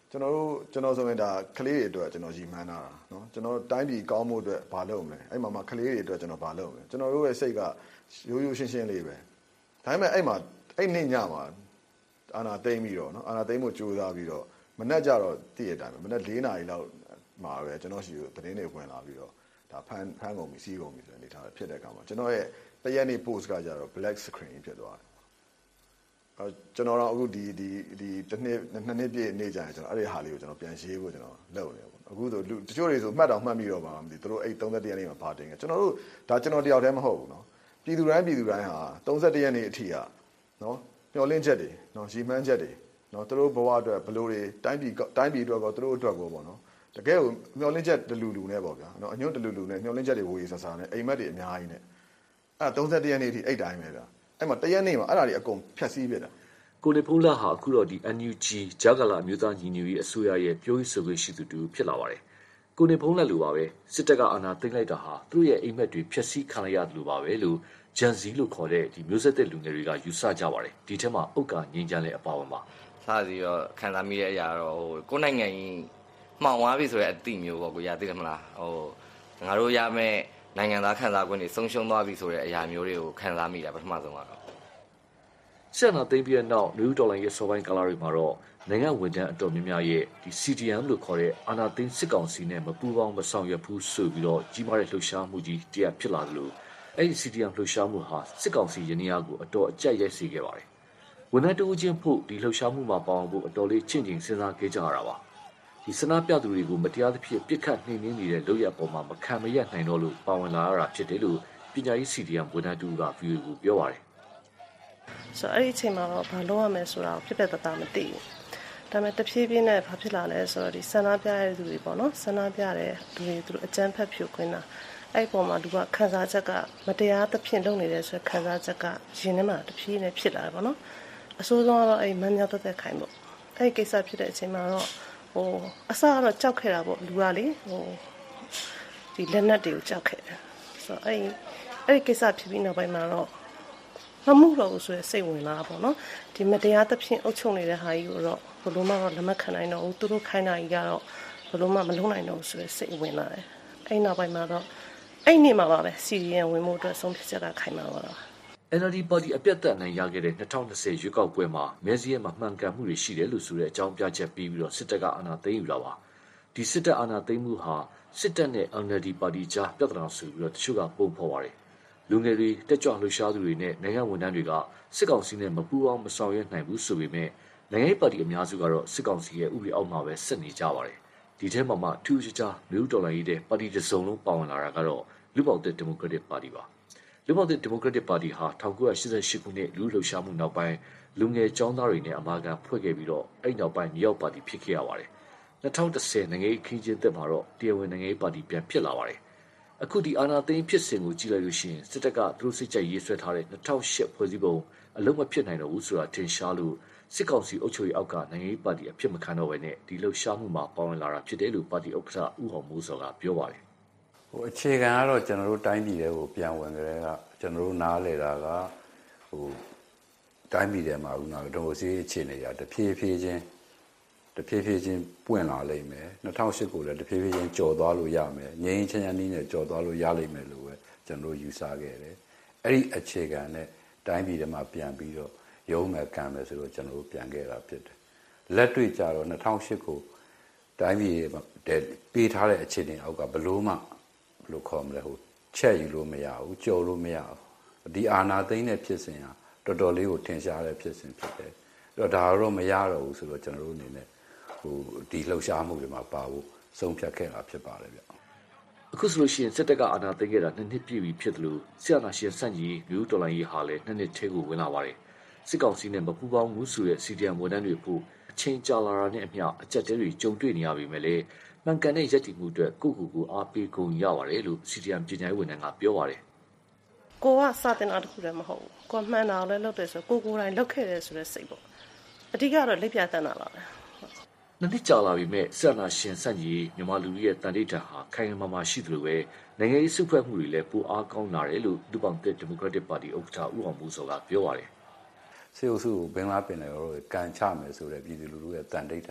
ကျွန်တော်တို့ကျွန်တော်ဆိုရင်ဒါကလေးတွေအတွက်ကျွန်တော်ရည်မှန်းတာနော်ကျွန်တော်တိုင်းပြည်ကောင်းမှုအတွက်ဘာလုပ်မလဲအဲ့မှာမှာကလေးတွေအတွက်ကျွန်တော်ဘာလုပ်မလဲကျွန်တော်တို့ရဲ့စိတ်ကရိုးရိုးရှင်းရှင်းလေးပဲဒါပေမဲ့အဲ့မှာအဲ့နေ့ညမှာအာနာသိမ့်ပြီးတော့နော်အာနာသိမ့်မှုကြိုးစားပြီးတော့မနေ့ကျတော့တည့်ရတိုင်းပဲမနေ့၄နာရီလောက်မှာပဲကျွန်တော်ရှိကိုသတင်းတွေဝင်လာပြီးတော့ဒါဖန်ဖန်ကုန်ပြီစီးကုန်ပြီဆိုတဲ့အနေထားဖြစ်တဲ့အခါမှာကျွန်တော်ရဲ့တရက်နေ့ post ကကြတော့ black screen ဖြစ်သွားတယ်အဲကျွန်တော်တော့အခုဒီဒီဒီတစ်နှစ်နှစ်နှစ်ပြည့်နေကြရင်ကျွန်တော်အဲ့ဒီဟာလေးကိုကျွန်တော်ပြန်ရေးဖို့ကျွန်တော်လုပ်နေတယ်ပေါ့အခုဆိုလူတချို့တွေဆိုမှတ်တော့မှတ်ပြီးတော့ပါမသိသူတို့အဲ့၃၁ရက်နေ့မှာပါတင်ခဲ့ကျွန်တော်တို့ဒါကျွန်တော်တယောက်တည်းမဟုတ်ဘူးနော်ပြည်သူတိုင်းပြည်သူတိုင်းဟာ၃၁ရက်နေ့အထိကနော်မျှော်လင့်ချက်တွေနော်ရည်မှန်းချက်တွေနော်သူတို့ဘဝအတွက်ဘလို့တွေတိုင်းပြည်တိုင်းပြည်အတွက်ကောသူတို့အတွက်ကောပေါ့နော်တကယ်ကိုမျှော်လင့်ချက်တလူလူနဲ့ပေါ့ဗျာနော်အညွန့်တလူလူနဲ့မျှော်လင့်ချက်တွေဝေဆဆာနဲ့အိမ်မက်တွေအများကြီးနဲ့အဲ့၃၁ရက်နေ့အထိအဲ့တိုင်းပဲဗျာအဲ့မှာတရက်နေ့မှာအဲ့ဒါတွေအကုန်ဖြတ်စည်းပြတာကိုနေဖုံးလာဟာအခုတော့ဒီ N U G ဂျာဂလာမျိုးသားညီညွတ်ရေးအစိုးရရဲ့ပြောရေးဆိုခွင့်ရှိသူတူဖြစ်လာပါတယ်ကိုနေဖုံးလက်လိုပါပဲစစ်တပ်ကအာဏာသိမ်းလိုက်တာဟာသူ့ရဲ့အိမ်မက်တွေဖျက်ဆီးခံရရတယ်လို့ပါပဲလို့ဂျန်ဇီလို့ခေါ်တဲ့ဒီမျိုးဆက်တဲ့လူငယ်တွေကယူဆကြပါတယ်ဒီထဲမှာဥက္ကာငင်းချမ်းလည်းအပါဝင်ပါစသည်တော့ခံစားမိတဲ့အရာတော့ဟိုကိုနိုင်ငံကြီးမှောင်သွားပြီဆိုတဲ့အတိမျိုးပေါ့ကိုရသိတယ်မလားဟိုငါတို့ရမယ့်နိုင်ငံသားခံစား권တွေဆုံးရှုံးသွားပြီဆိုတဲ့အရာမျိုးတွေကိုခံစားမိတာပထမဆုံးကတော့ဆက်နာသိမ်းပြီးတဲ့နောက်နယူးဒေါ်လာရဲ့စောပိုင်းကာလတွေမှာတော့နိုင်ငံဝန်ထမ်းအတော်များများရဲ့ဒီ C D M လို့ခေါ်တဲ့အာဏာသိမ်းစစ်ကောင်စီနဲ့မပူးပေါင်းမဆောင်ရွက်ဘူးဆိုပြီးတော့ကြီးမားတဲ့လှုပ်ရှားမှုကြီးတရားဖြစ်လာတယ်လို့အဲ့ဒီ C D M လှုပ်ရှားမှုဟာစစ်ကောင်စီရင်းနှီးအားကိုအတော်အကျက်ရိုက်စေခဲ့ပါတယ်ဝန်ထမ်းတဦးချင်းဖို့ဒီလှုပ်ရှားမှုမှာပေါအောင်ဖို့အတော်လေးချင့်ချိန်စဉ်းစားခဲ့ကြရတာပါဒီစနာပြသူတွေကိုမတရားသဖြင့်ပြစ်ခတ်နှိမ်နင်းနေတဲ့လုပ်ရပေါ်မှာမခံမရနိုင်တော့လို့ပါဝင်လာရတာဖြစ်တယ်လို့ပညာရေး C D M ဝန်ထမ်းတူက ဗီအိုအေ ကိုပြောပါတယ်ဆိုတော့အဲ့ဒီအချိန်မှာတော့ဘာလုပ်ရမလဲဆိုတာကိုဖြစ်ဖြစ်တသားမသိဘူးဒါပေမဲ့တဖြည်းဖြည်းနဲ့ဘာဖြစ်လာလဲဆိုတော့ဒီဆန္ဒပြရတဲ့သူတွေပေါ့နော်ဆန္ဒပြတဲ့သူတွေသူတို့အကြမ်းဖက်ဖြိုခွင်းတာအဲ့ဒီပုံမှာသူကခံစားချက်ကမတရားသဖြင့်လုပ်နေတဲ့ဆိုခံစားချက်ကရင်ထဲမှာတဖြည်းနဲ့ဖြစ်လာတယ်ပေါ့နော်အဆိုးဆုံးကတော့အဲ့မန်းမြောက်သက်ခိုင်ပေါ့အဲ့ဒီကိစ္စဖြစ်တဲ့အချိန်မှာတော့ဟိုအစကတော့ကြောက်ခဲ့တာပေါ့လူကလေဟိုဒီလက်နက်တွေကိုကြောက်ခဲ့တယ်ဆိုတော့အဲ့ဒီအဲ့ဒီကိစ္စဖြစ်ပြီးနောက်ပိုင်းမှာတော့မမှုတော့ဘူးဆိုရယ်စိတ်ဝင်လာတာပေါ့နော်ဒီမတရားသဖြင့်အုပ်ချုပ်နေတဲ့ဟာကြီးကိုတော့ဘယ်လိုမှတော့လက်မခံနိုင်တော့ဘူးသူတို့ခိုင်းတာကြီးကတော့ဘယ်လိုမှမလုပ်နိုင်တော့ဘူးဆိုရယ်စိတ်ဝင်လာတယ်အဲ့နောက်ပိုင်းမှာတော့အဲ့နေ့မှာပါပဲစီရီယံဝင်မှုအတွက်ဆုံးဖြတ်ချက်ကခိုင်မာသွားတာ N L D ပါတီအပြတ်သက်နိုင်ရခဲ့တဲ့၂၀၂၀ရွေးကောက်ပွဲမှာမဲစည်းမှာမှန်ကန်မှုတွေရှိတယ်လို့ဆိုတဲ့အကြောင်းပြချက်ပြီးပြီးတော့စစ်တပ်ကအာဏာသိမ်းယူလာပါဒီစစ်တပ်အာဏာသိမ်းမှုဟာစစ်တပ်နဲ့ N L D ပါတီကြားပြဿနာဆိုပြီးတော့တချို့ကပုံဖော်ပါတယ်လူငယ်တွေတက်ကြွလှုပ်ရှားသူတွေနဲ့နိုင်ငံဝန်ထမ်းတွေကစစ်ကောင်စီနဲ့မပူးပေါင်းမဆောင်ရွက်နိုင်ဘူးဆိုပေမဲ့နိုင်ငံရေးပါတီအများစုကတော့စစ်ကောင်စီရဲ့ဥပဒေအောက်မှာပဲဆက်နေကြပါတယ်ဒီထဲမှာမှထူးခြားနယူးဒေါ်လာရေးတဲ့ပါတီတစ်စုံလုံးပါဝင်လာတာကတော့လူပေါင်းတဲ့ဒီမိုကရက်တစ်ပါတီပါလူပေါင်းတဲ့ဒီမိုကရက်တစ်ပါတီဟာ၁၉၈၈ခုနှစ်လူလှုပ်ရှားမှုနောက်ပိုင်းလူငယ်ចောင်းသားတွေနဲ့အမာခံဖွဲ့ခဲ့ပြီးတော့အဲ့နောက်ပိုင်းမြောက်ပါတီဖြစ်ခဲ့ရပါတယ်၂၀၁၀နိုင်ငံရေးခင်းကျင်းသက်မှာတော့တရားဝင်နိုင်ငံရေးပါတီပြန်ဖြစ်လာပါတယ်အခုဒီအာဏာသိမ်းဖြစ်စဉ်ကိုကြည့်လိုက်လို့ရှိရင်စစ်တပ်ကသူတို့စစ်ကြိုက်ရေးဆွဲထားတဲ့၂၀၀၈ဖွဲ့စည်းပုံအလုံးမဖြစ်နိုင်တော့ဘူးဆိုတာထင်ရှားလို့စစ်ကောင်စီအုပ်ချုပ်ရေးအောက်ကနိုင်ငံရေးပါတီအဖြစ်မခံတော့ဘဲနဲ့ဒီလှုပ်ရှားမှုမှာပါဝင်လာတာဖြစ်တယ်လို့ပါတီဥက္ကဋ္ဌဦးဟော်မိုးစောကပြောပါတယ်ဟိုအခြေခံကတော့ကျွန်တော်တို့တိုင်းပြည်တွေကိုပြန်ဝင်ကြတဲ့ကကျွန်တော်တို့နားလေတာကဟိုတိုင်းပြည်ထဲမှာဦးနာတော့စီအခြေအနေရတဖြည်းဖြည်းချင်းတဖြည်းဖြည်းချင်းပွင့်လာလိမ့်မယ်၂၀၀၈ကိုလည်းတဖြည်းဖြည်းချင်းကြော်သွားလို့ရမယ်ငြိမ်းချမ်းချမ်းနည်းနဲ့ကြော်သွားလို့ရလိမ့်မယ်လို့ပဲကျွန်တော်ယူဆခဲ့တယ်အဲ့ဒီအခြေခံနဲ့တိုင်းပြည်ထဲမှာပြန်ပြီးတော့ရုံးမယ်ကံမယ်ဆိုတော့ကျွန်တော်တို့ပြန်ခဲ့တာဖြစ်တယ်လက်တွေ့ကြတော့၂၀၀၈ကိုတိုင်းပြည်ပေးထားတဲ့အခြေအနေအောက်ကဘလို့မှဘလို့ခေါ်မလဲဟိုချက်ယူလို့မရဘူးကြော်လို့မရဘူးဒီအာနာသိန်းတဲ့ဖြစ်စဉ်ဟာတော်တော်လေးကိုထင်ရှားတဲ့ဖြစ်စဉ်ဖြစ်တယ်အဲ့တော့ဒါတော့မရတော့ဘူးဆိုတော့ကျွန်တော်တို့အနေနဲ့ဟိုဒီလှုပ်ရှားမှုတွေမှာပါဖို့ဆုံးဖြတ်ခဲ့တာဖြစ်ပါတယ်ဗျအခုဆိုလို့ရှိရင်စစ်တပ်ကအာဏာသိမ်းခဲ့တာနှစ်နှစ်ပြည့်ပြီဖြစ်တယ်လို့ဆရာနာရှင်စန့်ကြီးမျိုးတော်လိုင်းရေးဟာလည်းနှစ်နှစ်ထဲကိုဝင်လာပါတယ်စစ်ကောင်စီနဲ့မပူးပေါင်းဘူးဆိုတဲ့ C D M ဝန်ထမ်းတွေဖို့အချင်းကြာလာတာနဲ့အမျှအကြက်တဲတွေကြုံတွေ့နေရပြီမဲ့လေမှန်ကန်တဲ့ရည်တည်မှုအတွက်ကိုကိုကိုအားပေးကုန်ရပါတယ်လို့ C D M ပညာရေးဝန်ထမ်းကပြောပါတယ်ကိုကစတင်တာတခုတည်းမဟုတ်ဘူးကိုမှန်တာလည်းလုပ်တယ်ဆိုကိုကိုတိုင်းလုပ်ခဲ့တယ်ဆိုတဲ့စိတ်ပေါ့အဓိကတော့လက်ပြတန်းတာပါပဲနှစ်နှစ်ကြာလာပြီမဲ့ဆရာနာရှင်စန့်ကြီးမြန်မာလူတွေရဲ့တန်တိတ်တန်ဟာခိုင်မာမာရှိသလိုပဲနိုင်ငံရေးစုဖွဲ့မှုတွေလည်းပိုအားကောင်းလာတယ်လို့လူပေါင်းတဲ့ဒီမိုကရက်တစ်ပါတီဥက္ကဋ္ဌဦးအောင်မိုးစောကပြောပါတယ်စေအုပ်စုကိုဘင်္ဂလားပင်လယ်ကိုကန်ချမယ်ဆိုတဲ့ပြည်သူလူထုရဲ့တန်တိတ်တန်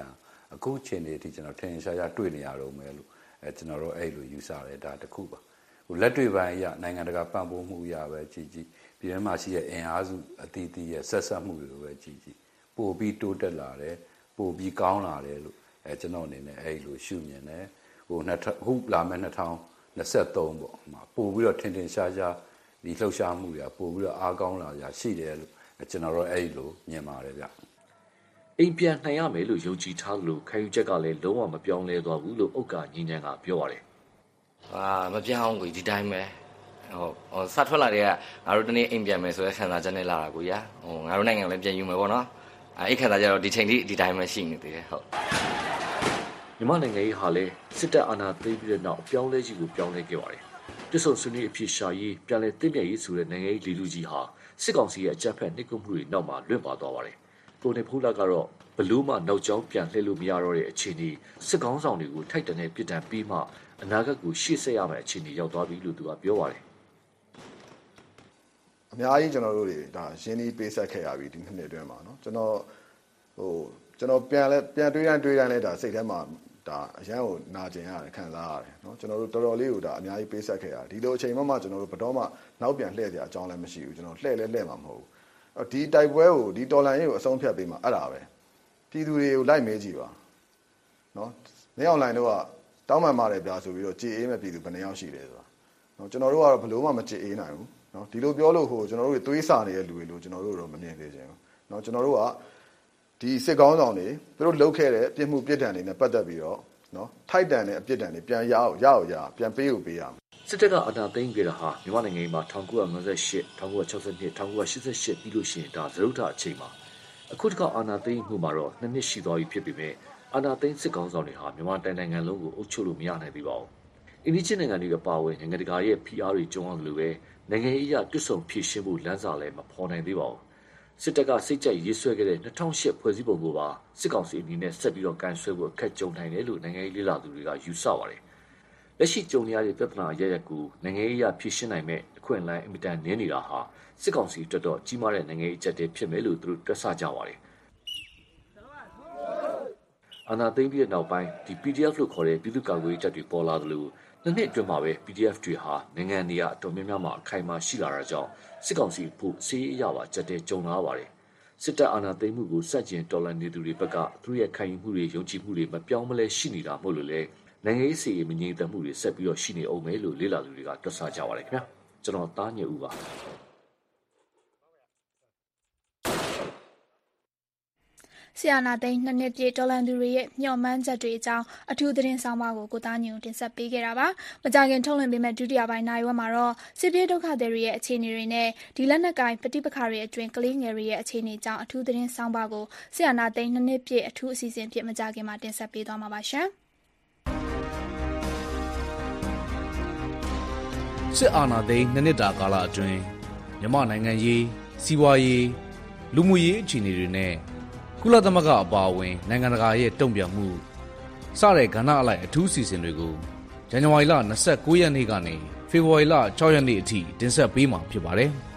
အခုချိန်တွေအထိကျွန်တော်ထင်ရှားရှားတွေ့နေရတော့မယ်လို့အဲကျွန်တော်တို့အဲ့လိုယူဆတယ်ဒါတစ်ခုပါဟိုလက်တွေ့ပိုင်းအရနိုင်ငံတကာပံ့ပိုးမှုအရပဲကြည်ကြည်ပြည်ထဲမှာရှိတဲ့အင်အားစုအသီးသီးရဲ့ဆက်ဆက်မှုတွေကိုပဲကြည်ကြည်ပို့ပြီးတိုးတက်လာတယ်ပို့ပြီးကောင်းလာတယ်လို့အဲကျွန်တော်အနေနဲ့အဲ့လိုရှုမြင်တယ်ဟိုနှစ်ခုလာမဲ့နှစ်ထောင်နှစ်ဆက်သုံးပေါ့ပို့ပြီးတော့ထင်ထင်ရှားရှားဒီလှုပ်ရှားမှုတွေပို့ပြီးတော့အားကောင်းလာကြရှိတယ်လို့ကျွန်တော်တို့အဲ့လိုမြင်ပါတယ်ဗျအိမ်ပြန်နိုင်ရမယ်လို့ယုံကြည်ထားလို့ခံယူချက်ကလည်းလုံးဝမပြောင်းလဲသွားဘူးလို့ဥက္ကာညင်းချမ်းကပြောပါတယ်အာမပြောင်းဘူးဒီတိုင်းပဲဟိုဟိုစထွက်လာတဲ့ကငါတို့တနေ့အိမ်ပြန်မယ်ဆိုတဲ့ခံစားချက်နဲ့လာတာကိုရာဟိုငါတို့နိုင်ငံလည်းပြန်ယူမယ်ပေါ့နော်အဲ့ခံစားချက်တော့ဒီချိန်ထိဒီတိုင်းပဲရှိနေသေးတယ်ဟုတ်မြန်မာနိုင်ငံရေးဟာလည်းစစ်တပ်အာဏာသိမ်းပြီးတဲ့နောက်အပြောင်းလဲကြီးကိုပြောင်းလဲခဲ့ပါတယ်တစ္ဆုတ်ဆွေးနွေးအဖြစ်ရှာရေးပြန်လည်တည်မြဲရေးဆိုတဲ့နိုင်ငံရေးလူလူကြီးဟာစစ်ကောင်စီရဲ့အကြမ်းဖက်နှိပ်ကွပ်မှုတွေနောက်မှာလွင့်ပါသွားပါတယ်ကိုနေဖိုးလာကတော့ဘလို့မှနောက်ကျောင်းပြန်လှည့်လို့မရတော့တဲ့အခြေအနေစစ်ကောင်းဆောင်တွေကိုထိုက်တန်တဲ့ပြည်တံပြီးမှအနာဂတ်ကိုရှေ့ဆက်ရမယ့်အခြေအနေရောက်သွားပြီလို့သူကပြောပါတယ်အများကြီးကျွန်တော်တို့တွေဒါရင်းနှီးပေးဆက်ခဲ့ရပြီဒီနှစ်နှစ်အတွင်းမှာเนาะကျွန်တော်ဟိုကျွန်တော်ပြန်လဲပြန်တွေးတိုင်းတွေးတိုင်းလဲဒါစိတ်ထဲမှာဒါအရန်ကိုနာကျင်ရတယ်ခံစားရတယ်เนาะကျွန်တော်တို့တော်တော်လေးကိုဒါအများကြီးပေးဆက်ခဲ့ရတယ်ဒီလိုအချိန်မှမှကျွန်တော်တို့ဘယ်တော့မှနောက်ပြန်လှည့်ကြအကြောင်းလည်းမရှိဘူးကျွန်တော်လှည့်လဲလှည့်မှာမဟုတ်ဘူးဒီတိုက်ပွဲကိုဒီတော်လန်ရေးကိုအဆုံးဖြတ်ပေးမှာအဲ့ဒါပဲပြည်သူတွေကိုလိုက်မေးကြည့်ပါเนาะနေအောင်လိုင်းတို့ကတောင်းပန်ပါတယ်ဗျာဆိုပြီးတော့ကြည်အေးမဲ့ပြည်သူဘယ်နှယောက်ရှိတယ်ဆိုတာเนาะကျွန်တော်တို့ကတော့ဘယ်လို့မှမကြည်အေးနိုင်ဘူးเนาะဒီလိုပြောလို့ဟိုကျွန်တော်တို့တွေသွေးစာနေတဲ့လူတွေလို့ကျွန်တော်တို့တော့မမြင်သေးချင်ဘူးเนาะကျွန်တော်တို့ကဒီစစ်ကောင်းဆောင်တွေသူတို့လှုပ်ခဲ့တဲ့ပြစ်မှုပြစ်ဒဏ်တွေနဲ့ပတ်သက်ပြီးတော့เนาะထိုက်တန်တဲ့အပြစ်ဒဏ်တွေပြန်ရအောင်ရအောင်ရပြန်ပေးဖို့ပေးရမယ်စစ်တပ်ကအာဏာသိမ်းခဲ့တာဟာမြန်မာနိုင်ငံမှာ၁၉၅၈ ၁၉၆၂ ၁၉၈၈ပြီးလို့ရှိရင်ဒါသရုပ်ထအချိန်မှာအခုတခါအာဏာသိမ်းမှုမှာတော့နှစ်နှစ်ရှိသွားပြီဖြစ်ပေမဲ့အာဏာသိမ်းစစ်ကောင်ဆောင်တွေဟာမြန်မာတိုင်းနိုင်ငံလုံးကိုအုပ်ချုပ်လို့မရနိုင်သေးပါဘူး။အင်းဒီချင်းနိုင်ငံတွေအပါအဝင်နိုင်ငံတကာရဲ့ဖိအားတွေကြုံရလို့ပဲနိုင်ငံရေးအရတွတ်ဆုံဖြည့်ရှင်းဖို့လမ်းစာလည်းမဖော်နိုင်သေးပါဘူး။စစ်တပ်ကစိတ်ကြိုက်ရေးဆွဲခဲ့တဲ့၂၀၀၈ဖွဲ့စည်းပုံကိုပါစစ်ကောင်စီအနေနဲ့ဆက်ပြီးတော့ကန်ဆွဲဖို့အခက်ကြုံနိုင်တယ်လို့နိုင်ငံရေးလေ့လာသူတွေကယူဆပါတယ်။လက်ရှိကြုံရတဲ့ပြဿနာအရရက်ကိုနိုင်ငံရေးအရဖြည့်ရှင်းနိုင်မဲ့အခွင့်အလမ်းအင်မတန်နည်းနေတာဟာစစ်ကောင်စီအတွက်တော့ကြီးမားတဲ့နိုင်ငံရေးအကျပ်တဲဖြစ်မယ်လို့သူတို့တွက်ဆကြပါတယ်။အာဏာသိမ်းပြီးတဲ့နောက်ပိုင်းဒီ P D F လို့ခေါ်တဲ့ပြည်သူ့ကာကွယ်ရေးတပ်တွေပေါ်လာသလိုနှစ်နှစ်အတွင်းမှာပဲ P D F တွေဟာနိုင်ငံနေရာအတော်များများမှာအခိုင်အမာရှိလာတာကြောင့်စစ်ကောင်စီဖို့စီးရေးအရာပါကြက်တဲကြုံလာပါတယ်စစ်တပ်အာဏာသိမ်းမှုကိုစန့်ကျင်တော်လှန်နေသူတွေဘက်ကသူရဲ့ခံယူမှုတွေယုံကြည်မှုတွေမပြောင်းမလဲရှိနေတာမို့လို့လေနိုင်ငံရေးစီမငြိမ်သက်မှုတွေဆက်ပြီးတော့ရှိနေအောင်မယ်လို့လေ့လာသူတွေကတွက်ဆကြပါတယ်ခင်ဗျာကျွန်တော်သားညဦးပါဆီယနာသိန်းနှစ်နှစ်ပြည့်ဒေါ်လန်သူတွေရဲ့မျှော်မှန်းချက်တွေအကြောင်းအထူးသတင်းဆောင်ပါကိုကိုသားညွန့်တင်ဆက်ပေးခဲ့တာပါ။မကြခင်ထုတ်လွှင့်ပေးမဲ့ဒုတိယပိုင်းနိုင်ဝက်မှာတော့စစ်ပြေးဒုက္ခသည်တွေရဲ့အခြေအနေတွေနဲ့ဒီလက်နက်ကိုင်ပဋိပက္ခတွေအတွင်းကလေးငယ်တွေရဲ့အခြေအနေအကြောင်းအထူးသတင်းဆောင်ပါကိုဆီယနာသိန်းနှစ်နှစ်ပြည့်အထူးအစီအစဉ်ဖြစ်မကြခင်မှာတင်ဆက်ပေးသွားမှာပါရှင်။စစ်အာဏာသိမ်းနှစ်နှစ်တာကာလအတွင်းမြန်မာနိုင်ငံရေးစီးပွားရေးလူမှုရေးအခြေအနေတွေနဲ့ကုလသမဂ္ဂအပါအဝင်နိုင်ငံတကာရဲ့တုံ့ပြန်မှုစတဲ့ကဏ္ဍအလိုက်အထူးစီစဉ်တွေကိုဇန်နဝါရီလ၂၉ရက်နေ့ကနေဖေဖော်ဝါရီလ၆ရက်နေ့အထိတင်ဆက်ပေးမှာဖြစ်ပါတယ်။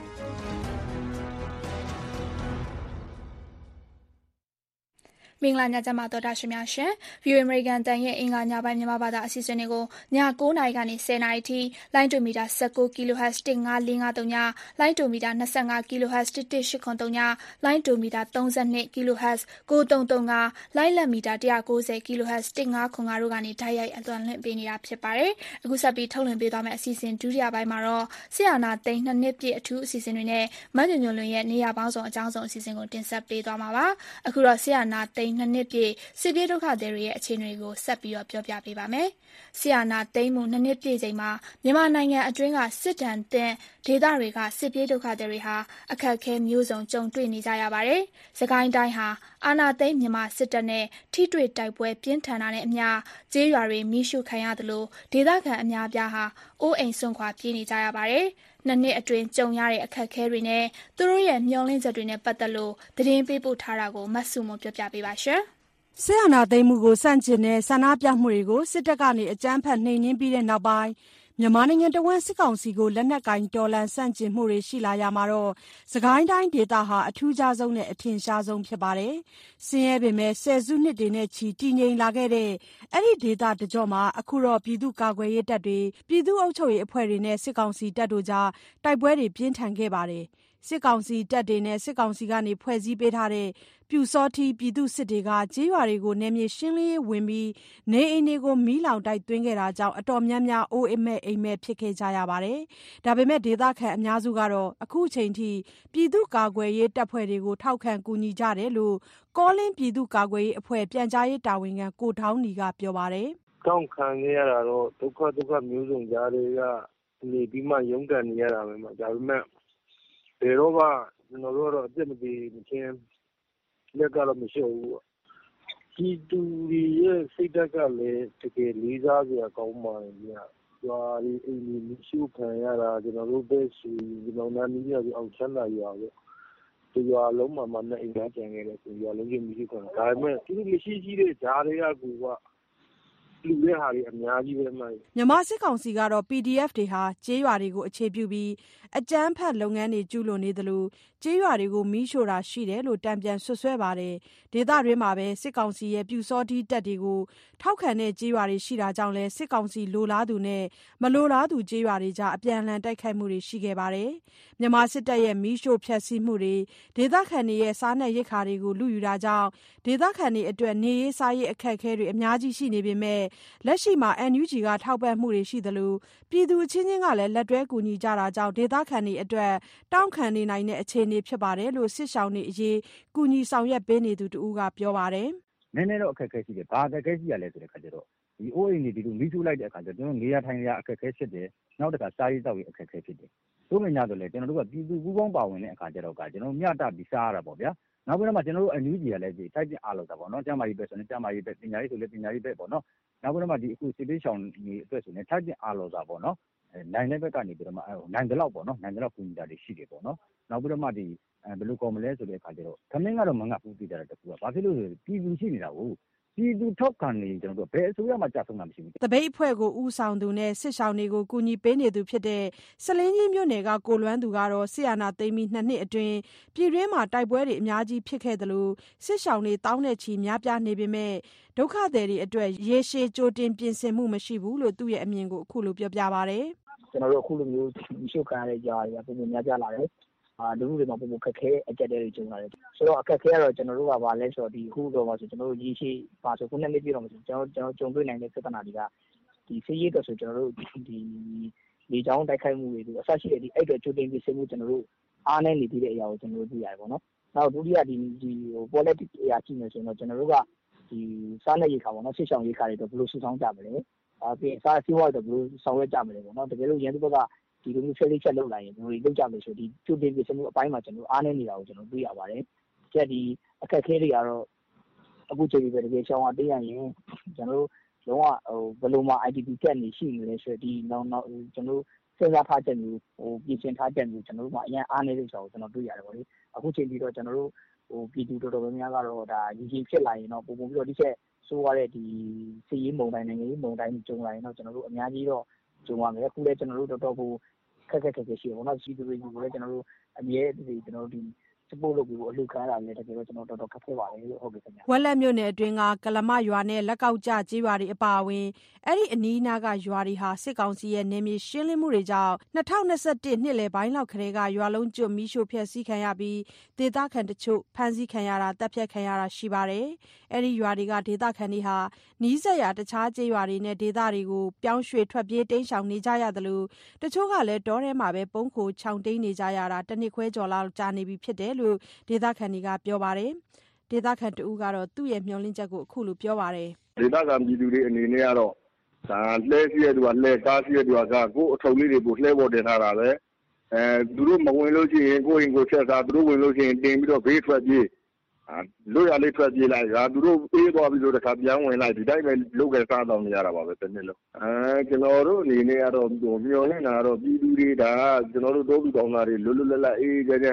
မင်္ဂလာညချမ်းပါတော်တာရှင်များရှင် View American တန်ရဲ့အင်္ဂါညပိုင်းမြန်မာဘာသာအစီအစဉ်တွေကိုည၉နာရီကနေ၁၀နာရီထိလိုင်းတူမီတာ၁၉ kHz ၁၅၄၅၃ညလိုင်းတူမီတာ၂၅ kHz ၁၁၈၇၃ညလိုင်းတူမီတာ၃၂ kHz ၉၃၃၅လိုင်းလက်မီတာ၁၉၀ kHz ၁၅၇၅တို့ကနေဓာတ်ရိုက်အသွင်လွှင့်ပေးနေတာဖြစ်ပါတယ်။အခုဆက်ပြီးထုတ်လွှင့်ပေးသွားမယ့်အစီအစဉ်ဒုတိယပိုင်းမှာတော့ဆရာနာသိန်းနှစ်နှစ်ပြည့်အထူးအစီအစဉ်တွေနဲ့မညွန့်ညွန့်လွင်ရဲ့နေရာပေါင်းစုံအကြောင်းစုံအစီအစဉ်ကိုတင်ဆက်ပေးသွားမှာပါ။အခုတော့ဆရာနာသိန်းနှစ်နှစ်ပြည့်စစ်ပြေးဒုက္ခသည်တွေရဲ့အခြေအနေကိုဆက်ပြီးတော့ပြောပြပေးပါမယ်။ဆီယနာသိမ်းမှုနှစ်နှစ်ပြည့်ချိန်မှာမြန်မာနိုင်ငံအတွင်းကစစ်တမ်းတင်ဒေသတွေကစစ်ပြေးဒုက္ခသည်တွေဟာအခက်အခဲမျိုးစုံကြုံတွေ့နေကြရပါတယ်။စကိုင်းတိုင်းဟာအာဏာသိမ်းမြန်မာစစ်တပ်နဲ့ထိတွေ့တိုက်ပွဲပြင်းထန်တာနဲ့အမျှကျေးရွာတွေမိရှုခံရသလိုဒေသခံအများအပြားဟာအိုးအိမ်စွန့်ခွာပြေးနေကြရပါတယ်။နှစ်နှစ်အတွင်းကြုံရတဲ့အခက်အခဲတွေနဲ့သူတို့ရဲ့မျှော်လင့်ချက်တွေနဲ့ပတ်သက်လို့သတင်းပေးပို့ထားတာကိုမတ်စုမပြောပြပေးပါရှင်။စစ်အာဏာသိမ်းမှုကိုဆန့်ကျင်တဲ့ဆန္ဒပြမှုတွေကိုစစ်တပ်ကအကြမ်းဖက်နှိမ်နင်းပြီးတဲ့နောက်ပိုင်းမြန်မာနိုင်ငံတဝန်းစစ်ကောင်စီကိုလက်နက်ကိုင်တော်လှန်ဆန့်ကျင်မှုတွေရှိလာရာမှာစစ်ကိုင်းတိုင်းဒေသဟာအထူးခြားဆုံးနဲ့အထင်ရှားဆုံးဖြစ်ပါတယ်။ဆင်းရဲပေမဲ့ဆယ်စုနှစ်တွေနဲ့ချီတည်ငြိမ်လာခဲ့တဲ့အဲ့ဒီဒေသတကြောမှာအခုတော့ပြည်သူ့ကာကွယ်ရေးတပ်တွေပြည်သူ့အုပ်ချုပ်ရေးအဖွဲ့တွေနဲ့စစ်ကောင်စီတပ်တို့ကြားတိုက်ပွဲတွေပြင်းထန်ခဲ့ပါတယ်။စစ်ကောင်စီတပ်တွေနဲ့စစ်ကောင်စီကဖွဲ့စည်းပေးထားတဲ့ပျူစောထီးပြည်သူ့စစ်တွေကကျေးရွာတွေကိုနယ်မြေရှင်းလင်းရေးဝင်ပြီးနေအိမ်တွေကိုမီးလောင်တိုက်သွင်းခဲ့တာကြောင့်အတော်များများအိုးအိမ်မဲ့အိမ်မဲ့ဖြစ်ခဲ့ကြရပါတယ်။ဒါပေမဲ့ဒေသခံအများစုကတော့အခုချိန်ထိပြည်သူ့ကာကွယ်ရေးတပ်ဖွဲ့တွေကိုထောက်ခံကူညီကြတယ်လို့ကောလင်းပြည်သူ့ကာကွယ်ရေးအဖွဲ့ပြန်ကြားရေးတာဝန်ခံကိုထောင်းနီကပြောပါတယ်။တောင်းခံရတာတော့ဒုက္ခဒုက္ခမျိုးစုံကြားတွေကနေပြီးမှရုန်းကန်နေရတာပဲမှာဒါပေမဲ့ဘယ်တော့မှကျွန်တော်တို့တော့အစ်မသေးမချင်းလက်ကတော့မရှိဘူးပြည်သူတွေရဲ့စိတ်ဓာတ်ကလည်းတကယ်လေးစားစရာကောင်းပါတယ်ဗျာရွာတွေအိမ်တွေမရှိခံရတာကျွန်တော်တို့ပဲရှိကျွန်တော်နားနီးရအောင်ချမ်းသာရွာပဲဒီရွာလုံးမှာမနဲ့အိမ်သားကြံခဲ့တယ်ဆိုရွာလုံးကြီးမရှိခံဒါပေမဲ့ဒီမရှိရှိတဲ့ဂျားတွေကကူကလူတွေဟာတွေအများကြီးပဲမှန်မြန်မာစစ်ကောင်စီကတော့ ပီဒီအက်ဖ် တွေဟာကျေးရွာတွေကိုအခြေပြုပြီးအကြမ်းဖက်လုပ်ငန်းတွေကျူးလွန်နေသလိုကျေးရွာတွေကိုမီးရှို့တာရှိတယ်လို့တံပြန်ဆွဆွဲပါတယ်ဒေသတွင်းမှာပဲစစ်ကောင်စီရဲ့ပျူစောထီးတပ်တွေကိုထောက်ခံတဲ့ကျေးရွာတွေရှိတာကြောင့်လဲစစ်ကောင်စီလိုလားသူနဲ့မလိုလားသူကျေးရွာတွေကြားအပြန်အလှန်တိုက်ခိုက်မှုတွေရှိခဲ့ပါတယ်မြန်မာစစ်တပ်ရဲ့မီးရှို့ဖျက်ဆီးမှုတွေဒေသခံတွေရဲ့စားနပ်ရိက္ခာတွေကိုလူယူတာကြောင့်ဒေသခံတွေအတွက်နေရေးစားရေးအခက်အခဲတွေအများကြီးရှိနေပေမဲ့လက်ရှိမှာ အန် ယူ ဂျီ ကထောက်ပံ့မှုတွေရှိသလိုပြည်သူချင်းချင်းကလည်းလက်တွဲကူညီကြတာကြောင့်ဒေသခံတွေအတွက်တောင့်ခံနေနိုင်တဲ့အခြေအနေဖြစ်ပါတယ်လို့စစ်ဆောင်တွေအရေးကူညီဆောင်ရွက်ပေးနေသူတဦးကပြောပါတယ်နည်းနည်းတော့အခက်အခဲရှိတယ်ဘာအခက်အခဲရှိရလဲဆိုတဲ့ခါကျတော့ဒီအိုးအိမ်တွေဒီလိုမီးရှို့လိုက်တဲ့အခါကျတော့ကျွန်တော်နေရာထိုင်ရာအခက်အခဲဖြစ်တယ်နောက်တစ်ခါစားရေးတောက်ရေးအခက်အခဲဖြစ်တယ်တို့မညာတော့လေကျွန်တော်တို့ကပြည်သူပူးပေါင်းပါဝင်တဲ့အခါကျတော့ကကျွန်တော်မျှတပြီးစားရတာပေါ့ဗျာနောက်ပြီးတော့မှကျွန်တော်တို့အန် ယူ ဂျီ ကလည်းဒီထိုက်တင်အားလို့တာပေါ့နော်ကျမကြီးပဲဆိုရင်ကျမကြီးပဲပညာရေးဆိုလည်းပညာရေးပဲပေါ့နော်နောက်ပြီးတော့မှဒီအခုစစ်ပေးဆောင်နေအတွက်ဆိုရင်ထိုက်တင်အားလို့တာပေါ့နော်နိုင်တဲ့ဘက်ကနေပြီးတော့မှနိုင်တယ်လို့ပေါ့နော်နိုင်တယ်လို့ကူညီတာတွေရှိတယ်ပေါ့နော်နောက်ပြီးတော့မှဒီဘယ်လိုကော်မလဲဆိုတဲ့အခါကျတော့ခမင်းကတော့မငတ်ဘူးပြကြတာတကူကဘာဖြစ်လို့လဲပြည်သူရှိနေတာကိုပြည်သူထောက်ခံနေကျွန်တော်တို့ဘယ်အစိုးရမှကြာဆုံးတာမရှိဘူးတပိတ်အဖွဲ့ကိုဥဆောင်သူနဲ့စစ်ဆောင်တွေကိုကူညီပေးနေသူဖြစ်တဲ့စလင်းကြီးမြို့နယ်ကကိုလွမ်းသူကတော့ဆီယနာသိမ်းပြီးနှစ်နှစ်အတွင်းပြည်တွင်းမှာတိုက်ပွဲတွေအများကြီးဖြစ်ခဲ့တယ်လို့စစ်ဆောင်တွေတောင်းတဲ့ချီများပြားနေပေမဲ့ဒုက္ခသည်တွေအတွက်ရေရှည်ကြိုတင်ပြင်ဆင်မှုမရှိဘူးလို့သူ့ရဲ့အမြင်ကိုအခုလိုပြောပြပါတယ်ကျွန်တော်တို့အခုလိုမျိုးရှုပ်ခံရတဲ့ကြားတွေကပုံမှန်များပြလာတယ်အာလူတွေမှာပုံမှန်ခက်ခဲအကြက်တွေကျုံလာတယ်ဆိုတော့အခက်ခဲကတော့ကျွန်တော်တို့ကဘာလဲဆိုတော့ဒီအခုတော့မှဆိုကျွန်တော်တို့ရေရှည်ပါဆိုခုနှစ်နှစ်ပြည့်တော့မှဆိုကျွန်တော်ကျွန်တော်ကြုံတွေ့နိုင်တဲ့ပြဿနာတွေကဒီစီးရေးတော့ဆိုကျွန်တော်တို့ဒီလေကြောင်းတိုက်ခိုက်မှုတွေအဆရှိတဲ့ဒီအဲ့တော့ကြိုတင်ပြင်ဆင်မှုကျွန်တော်တို့အားနဲ့နေပြီးတဲ့အရာကိုကျွန်တော်တို့သိရတယ်ပေါ့နော်နောက်ဒုတိယဒီဒီဟို politics အရာကြည့်နေဆိုတော့ကျွန်တော်တို့ကဒီစားနေရေးခါပေါ့နော်ဆစ်ဆောင်ရေးခါတွေတော့ဘယ်လိုစုဆောင်းကြမလဲအာပြင်စားစီးပွားတော့ဘယ်လိုဆောင်ရွက်ကြမလဲပေါ့နော်တကယ်လို့ရန်သူဘက်ကဒီလိုမျိုးဆက်လက်ချက်လုပ်လာရင်ဘယ်လိုလုပ်ကြမလဲဆိုဒီကြိုတင်ပြင်ဆင်မှုအပိုင်းမှာကျွန်တော်အားနေနေတာကိုကျွန်တော်တွေ့ရပါတယ်။ကြက်ဒီအခက်အခဲတွေကတော့အခုချိန်ပဲတကယ်ရှောင်းအောင်တင်းရရင်ကျွန်တော်လုံးဝဟိုဘယ်လိုမှ အိုင် ဒီ ပီ ကက်နေရှိနေလဲဆိုဒီနောက်နောက်ကျွန်တော်စဉ်းစားထားချက်မျိုးဟိုပြင်ဆင်ထားချက်မျိုးကျွန်တော်တို့မှအရင်အားနေတဲ့ဆိုတော့ကျွန်တော်တွေ့ရတယ်ပေါ့လေ။အခုချိန်ပြီးတော့ကျွန်တော်တို့ဟိုပြည်သူတော်တော်များများကတော့ဒါရည်ရည်ဖြစ်လာရင်တော့ပုံပုံပြီးတော့ဒီချက်ဆိုးရတဲ့ဒီစီးရေးမုံတိုင်းနိုင်ငံရေးမုံတိုင်းကြုံလာရင်တော့ကျွန်တော်တို့အများကြီးတော့ကြုံရမယ်အခုလည်းကျွန်တော်တို့တော်တော်ကိုခက်ခက်ခက်ခက်ရှိတယ်ပေါ့နော်စီးသူတွေကိုလည်းကျွန်တော်တို့အမြဲတည်းကျွန်တော်တို့ဒီစပို့လုပ်ပြီးအလှူခံရတာလည်းတကယ်တော့ကျွန်တော်တော်တော်ခက်ခဲပါတယ်လို့ဟုတ်ကဲ့ခင်ဗျာဝက်လက်မြို့နယ်အတွင်းကကလမရွာနဲ့လက်ကောက်ကျကျေးရွာတွေအပါအဝင်အဲ့ဒီအနီးအနားကရွာတွေဟာစစ်ကောင်စီရဲ့နယ်မြေရှင်းလင်းမှုတွေကြောင့်၂၀၂၁နှစ်လယ်ပိုင်းလောက်ကလေးကရွာလုံးကျွတ်မီးရှို့ဖျက်ဆီးခံရပြီးဒေသခံတချို့ဖမ်းဆီးခံရတာတပ်ဖြတ်ခံရတာရှိပါတယ်အဲ့ဒီရွာတွေကဒေသခံတွေဟာနီးစပ်ရာတခြားကျေးရွာတွေနဲ့ဒေသတွေကိုပြောင်းရွှေ့ထွက်ပြေးတိမ်းရှောင်နေကြရတယ်လို့တချို့ကလည်းတောထဲမှာပဲပုန်းခိုချောင်တိန်နေကြရတာတနစ်ခွဲကျော်လောက်ကြာနေပြီဖြစ်တယ်လို့ဒေသခံတွေကပြောပါတယ်ဒေသခံတူကတော့သူ့ရဲ့မျှော်လင့်ချက်ကိုအခုလိုပြောပါတယ်ဒေသခံပြည်သူတွေအနေနဲ့ကတော့ဒါလှဲစီးရတူကလှဲကားစီးရတူကကိုအထုံလေးတွေကိုလှဲပေါ်တင်ထားတာပဲအဲသူတို့မဝင်လို့ရှိရင်ကိုရင်ကိုချက်စားသူတို့ဝင်လို့ရှိရင်တင်ပြီးတော့ဘေးထွက်ပြေးလွတ်ရလေးထွက်ပြေးလိုက်ဒါသူတို့အေးသွားပြီးဆိုတခါပြန်ဝင်လိုက်ဒီတိုင်းပဲလုတ်ကြစားတော့နေရတာပါပဲတစ်နေ့လုံးအဲကျွန်တော်တို့အနေနဲ့ကတော့မျှော်လင့်တာကတော့ပြည်သူတွေဒါကျွန်တော်တို့တိုးပြီးကောင်းတာတွေလွတ်လွတ်လပ်လပ်အေးကြကြ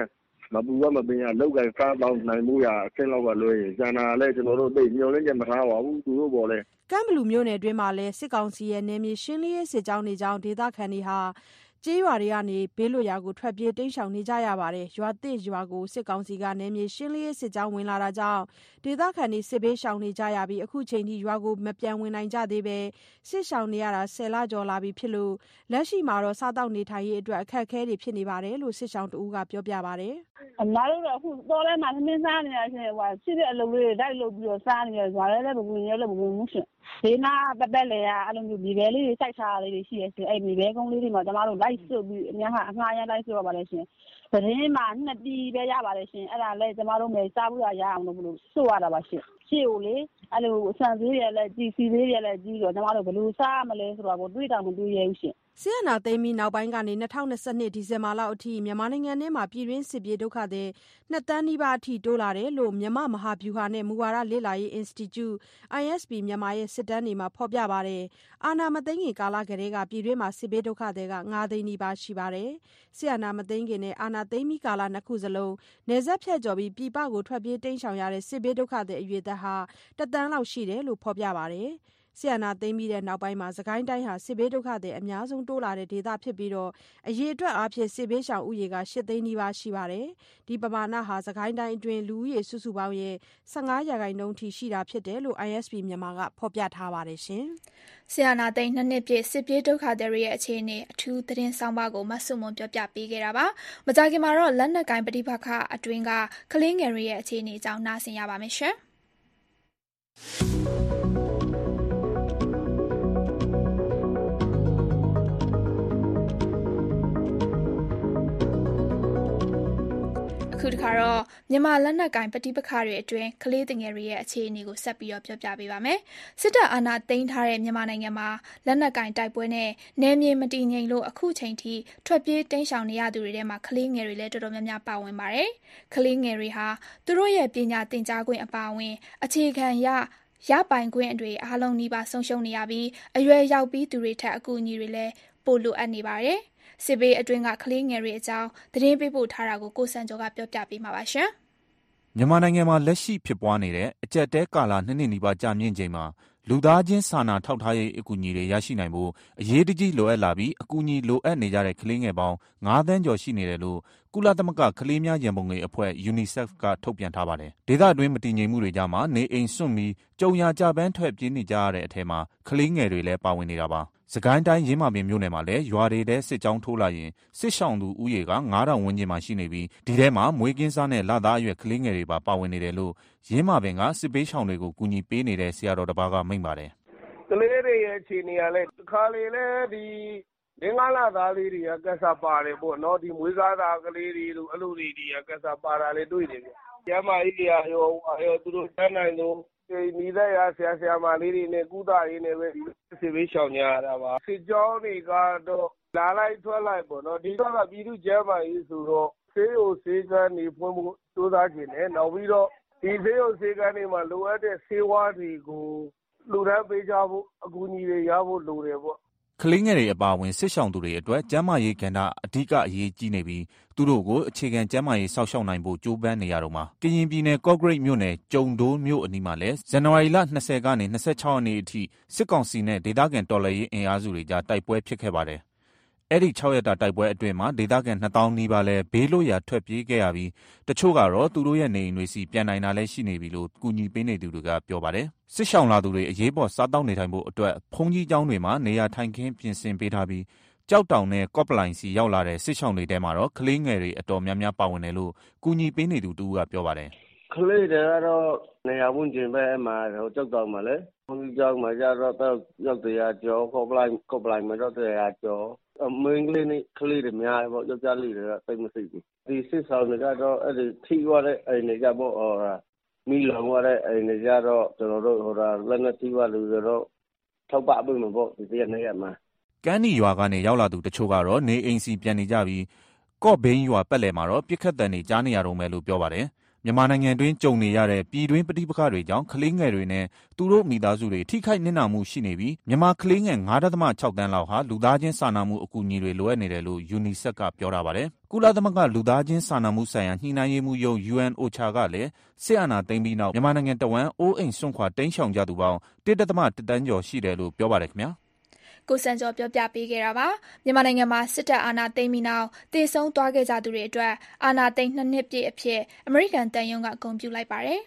မပူကမပင်ရလောက်ကစားတော့နိုင်မှုရအဆင့်လောက်ကလွှဲရင်ကျန်တာလည်းကျွန်တော်တို့သိမျောလင်းချက်မထားပါဘူးသူတို့ပေါ်လဲကမ်ဘလူမြို့နယ်အတွင်းမှာလည်းစစ်ကောင်စီရဲ့နယ်မြေရှင်းလင်းရေးစစ်ကြောင်းတွေကြောင့်ဒေသခံတွေဟာကျေးရွာတွေကနေဘေးလွတ်ရာကိုထွက်ပြေးတိမ်းရှောင်နေကြရပါတယ်။ရွာသစ်ရွာကိုစစ်ကောင်စီကနယ်မြေရှင်းလင်းရေးစစ်ကြောင်းဝင်လာတာကြောင့်ဒေသခံတွေစစ်ဘေးရှောင်နေကြရပြီးအခုချိန်ထိရွာကိုမပြန်ဝင်နိုင်ကြသေးပဲစစ်ရှောင်နေရတာဆယ်လကျော်လာပြီဖြစ်လို့လက်ရှိမှာတော့စားတောက်နေထိုင်ရေးအတွက်အခက်အခဲတွေဖြစ်နေပါတယ်လို့စစ်ရှောင်တဦးကပြောပြပါတယ်။အမားတို့ကအခုတော်ထဲမှာသမင်းစားနေရရှင်ဟိုရှိတဲ့အလုပ်လေးတွေတိုက်လုပ်ပြီးတော့စားနေရရွာထဲလည်းမဝင်ရလည်းမဝင်ဘူးရှင်။ဒီနာပတ်ပတ်လေရအဲ့လိုမျိုးဒီဘဲလေးတွေစိုက်ထားလေးတွေရှိရရှင်အဲ့ဒီဘဲကုန်းလေးတွေမှာကျမတို့လိုက်စုပ်ပြီးအများကအငှားရမ်းလိုက်ဆိုရပါလေရှင်။သတင်းမှာနှစ်တီးပဲရပါလေရှင်။အဲ့ဒါလည်းကျမတို့မယ်စားဖို့ရအောင်လို့မလို့စုပ်ရတာပါရှင်။ရှေ့ကိုလေအဲ့လိုအဆန်သေးရလည်းကြီးစီသေးရလည်းကြီးတော့ကျမတို့ဘယ်လိုစားမလဲဆိုတော့ကိုတွေးတောင်မတွေးရဘူးရှင်။ဆီယနာသိမ်းပြီးနောက်ပိုင်းကနေ၂၀၂၂ဒီဇင်ဘာလအထိမြန်မာနိုင်ငံထဲမှာပြည်တွင်းစစ်ပြေးဒုက္ခသည်နှစ်သန်းနီးပါးအထိတိုးလာတယ်လို့မြန်မာမဟာဗျူဟာနဲ့မူဝါဒလေ့လာရေး Institute အိုင် အက်စ် ပီ မြန်မာရဲ့စစ်တမ်းတွေမှာဖော်ပြပါတယ်။အာဏာမသိမ်းခင်ကာလကတည်းကပြည်တွင်းမှာစစ်ဘေးဒုက္ခသည်က၅သိန်းနီးပါးရှိပါတယ်။ဆီယနာမသိမ်းခင်နဲ့အာဏာသိမ်းပြီးကာလနှစ်ခုစလုံးနယ်စပ်ဖြတ်ကျော်ပြီးပြည်ပကိုထွက်ပြေးတိမ်းရှောင်ရတဲ့စစ်ဘေးဒုက္ခသည်အရေအတွက်ဟာတစ်သန်းလောက်ရှိတယ်လို့ဖော်ပြပါတယ်။ဆီယနာသိမ်းပြီးတဲ့နောက်ပိုင်းမှာစကိုင်းတိုင်းဟာစစ်ဘေးဒုက္ခသည်အများဆုံးတိုးလာတဲ့ဒေသဖြစ်ပြီးတော့အရေအတွက်အားဖြင့်စစ်ဘေးရှောင်ဥယေက၈သိန်းနီးပါးရှိပါတယ်။ဒီပမာဏဟာစကိုင်းတိုင်းအတွင်းလူဦးရေစုစုပေါင်းရဲ့၁၅ရာခိုင်နှုန်းထိရှိတာဖြစ်တယ်လို့ အိုင် အက်စ် ပီ မြန်မာကဖော်ပြထားပါတယ်ရှင်။ဆီယနာသိမ်းနှစ်နှစ်ပြည့်စစ်ပြေးဒုက္ခသည်တွေရဲ့အခြေအနေအထူးသတင်းဆောင်ပါကိုမဆုမွန်ပြောပြပေးခဲ့တာပါ။မကြာခင်မှာတော့လက်နက်ကိုင်ပဋိပက္ခအတွင်းကကလေးငယ်တွေရဲ့အခြေအနေအကြောင်းနားဆင်ရပါမယ်ရှင်။အခုတခါတော့မြန်မာလက်နက်ကိုင်ပဋိပက္ခတွေအတွင်းကလေးငယ်တွေရဲ့အခြေအနေကိုဆက်ပြီးတော့ပြောပြပေးပါမယ်။စစ်တပ်အာဏာသိမ်းထားတဲ့မြန်မာနိုင်ငံမှာလက်နက်ကိုင်တိုက်ပွဲနဲ့နယ်မြေမတည်ငြိမ်လို့အခုချိန်ထိထွက်ပြေးတိမ်းရှောင်နေရသူတွေထဲမှာကလေးငယ်တွေလည်းတော်တော်များများပါဝင်ပါတယ်။ကလေးငယ်တွေဟာသူတို့ရဲ့ပညာသင်ကြားခွင့်အပါအဝင်အခြေခံရရပိုင်ခွင့်တွေအားလုံးနီးပါးဆုံးရှုံးနေရပြီးအရွယ်ရောက်ပြီးသူတွေထက်အကူအညီတွေလည်းပိုလိုအပ်နေပါတယ်။စစ်ဘေးအတွင်းကကလေးငယ်တွေအကြောင်းသတင်းပေးပို့ထားတာကိုကိုစံကျော်ကပြောပြပေးမှာပါရှင်။မြန်မာနိုင်ငံမှာလက်ရှိဖြစ်ပွားနေတဲ့အကြက်တဲကာလနှစ်နှစ်နီးပါးကြာမြင့်ချိန်မှာလူသားချင်းစာနာထောက်ထားရေးအကူအညီတွေရရှိနိုင်ဖို့အရေးတကြီးလိုအပ်လာပြီးအကူအညီလိုအပ်နေကြတဲ့ကလေးငယ်ပေါင်း၅သန်းကျော်ရှိနေတယ်လို့ကုလသမဂ္ဂကလေးများရန်ပုံငွေအဖွဲ့ ယူနီဆက်ဖ် ကထုတ်ပြန်ထားပါတယ်။ဒေသအတွင်းမတည်ငြိမ်မှုတွေကြားမှာနေအိမ်စွန့်ပြီးကြုံရာကြပန်းထွက်ပြေးနေကြရတဲ့အထက်မှာကလေးငယ်တွေလည်းပါဝင်နေတာပါ။စကိုင်းတိုင်းရင်းမာပင်မြို့နယ်မှာလည်းရွာတွေထဲစစ်ကြောင်းထိုးလာရင်စစ်ရှောင်သူဦးရေက၅ထောင်ဝန်းကျင်မှာရှိနေပြီးဒီထဲမှာမွေးကင်းစားနဲ့လသားအရွယ်ကလေးငယ်တွေပါပါဝင်နေတယ်လို့ရင်းမာပင်ကစစ်ပေးရှောင်တွေကိုကူညီပေးနေတဲ့ဆရာတော်တစ်ပါးကမိန့်ပါတယ်။ကလေးတွေရဲ့အခြေအနေကလည်းတစ်ခါလေလေဒီလင်းကားလာသားလေးတွေကကက်ဆာပါတယ်ပေါ့နော်ဒီမွေးစားသားကလေးတွေလို့အဲ့လိုတွေဒီကက်ဆာပါတာလေးတွေ့တယ်ဗျ။ကျမကြီးတွေကရောရောသူတို့တန်းနိုင်လို့ဒီမိသားရဆရာဆရာမလေးတွေနဲ့ကုသရေးနဲ့ပဲဒီစစ်ပေးရှောင်ကြရတာပါစစ်ကြောင်းတွေကတော့လာလိုက်ထွက်လိုက်ပေါ့နော်ဒီတော့ကပြည်သူ့ကျန်းမာရေးဆိုတော့ဆေးရုံဆေးကန်းတွေဖွင့်ဖို့စူးစမ်းခြင်းနဲ့နောက်ပြီးတော့ဒီဆေးရုံဆေးကန်းတွေမှာလိုအပ်တဲ့ဆေးဝါးတွေကိုလူတန်းပေးကြဖို့အကူအညီတွေရဖို့လိုတယ်ပေါ့ကလေးငယ်တွေအပါအဝင်စစ်ရှောင်သူတွေအတွက်ကျန်းမာရေးကဏ္ဍအဓိကအရေးကြီးနေပြီးသူတို့ကိုအခြေခံကျန်းမာရေးစောင့်ရှောက်နိုင်ဖို့ကြိုးပမ်းနေရတော့မှာကရင်ပြည်နယ်ကော့ဂရိတ်မြို့နယ်ကျုံဒိုးမြို့အနီးမှာလည်းဇန်နဝါရီလ၂၀ကနေ၂၆ရက်နေ့အထိစစ်ကောင်စီနဲ့ဒေသခံတော်လှန်ရေးအင်အားစုတွေကြားတိုက်ပွဲဖြစ်ခဲ့ပါတယ်။အဲ့ဒီ၆ရက်တာတိုက်ပွဲအတွင်းမှာဒေသခံနှစ်သောင်းနီးပါးလဲဘေးလွတ်ရာထွက်ပြေးခဲ့ရပြီးတချို့ကတော့သူတို့ရဲ့နေအိမ်တွေစီပြန်နိုင်တာလည်းရှိနေပြီလို့ကူညီပေးနေသူတွေကပြောပါတယ်။စစ်ရှောင်လာသူတွေအရေးပေါ်စားတောက်နေထိုင်ဖို့အတွက်ဘုံကြီးကျောင်းတွေမှာနေရာထိုင်ခင်းပြင်ဆင်ပေးထားပြီးကြောက်တောင်နဲ့ကော့ပလိုင်စီရောက်လာတဲ့စစ်ရှောင်တွေထဲမှာတော့ကလေးငယ်တွေအတော်များများပါဝင်တယ်လို့ကူညီပေးနေသူတူကပြောပါတယ်။ကလေးတွေကတော့နေရာဝန်ကျင်ပဲအမှကြောက်တောင်မှာလေဘုံကြီးကျောင်းမှာကြတော့ရောက်တရားကျော်ကော့ပလိုင်ကော့ပလိုင်မှာတော့တရားကျော်အမင်းကလေးနဲ့ကလေးတွေများပေါ့ယောက်ျားလေးတွေကတိတ်မစိတ်ဘူးဒီစစ်ဆောင်တွေကတော့အဲ့ဒီထိရတဲ့အိမ်တွေကြပေါ့ဟောမီလောင်ရတဲ့အိမ်တွေကြတော့ကျွန်တော်တို့ဟိုဒါလက်နဲ့ထိရလူတွေတော့ထောက်ပပေးမှာပေါ့ဒီတရက်နေ့ရမှာကန်းနီရွာကနေရောက်လာသူတချို့ကတော့နေအိမ်စီပြန်နေကြပြီးကော့ဘိန်းရွာပတ်လည်မှာတော့ပြစ်ခတ်တန်တွေကြားနေရတော့မယ်လို့ပြောပါတယ်မြန်မာနိုင်ငံတွင်းကြုံနေရတဲ့ပြည်တွင်းပဋိပက္ခတွေကြောင့်ကလေးငယ်တွေနဲ့သူတို့မိသားစုတွေထိခိုက်နစ်နာမှုရှိနေပြီးမြန်မာကလေးငယ် ၅ဒသမ ၆ သန်းလောက်ဟာလူသားချင်းစာနာမှုအကူအညီတွေလိုအပ်နေတယ်လို့ UNICEF ကပြောထားပါတယ်။ကုလသမဂ္ဂလူသားချင်းစာနာမှုဆိုင်ရာညှိနှိုင်းရေးမှူးရုံး ယူအန် အိုချာ ကလည်းစစ်အာဏာသိမ်းပြီးနောက်မြန်မာနိုင်ငံတဝန်းအိုးအိမ်စွန့်ခွာတိမ်းရှောင်ကြသူပေါင်း ၁ဒသမ ၁ သန်းကျော်ရှိတယ်လို့ပြောပါတယ်ခင်ဗျာ။ကိုစံကျော်ပြောပြပေးခဲ့တာပါမြန်မာနိုင်ငံမှာစစ်တပ်အာဏာသိမ်းပြီးနောက်တေဆုံးသွားခဲ့ကြသူတွေအတွက်အာဏာသိမ်းနှစ်နှစ်ပြည့်အဖြစ်အမေရိကန်တန်ယုံကဂုဏ်ပြုလိုက်ပါတယ်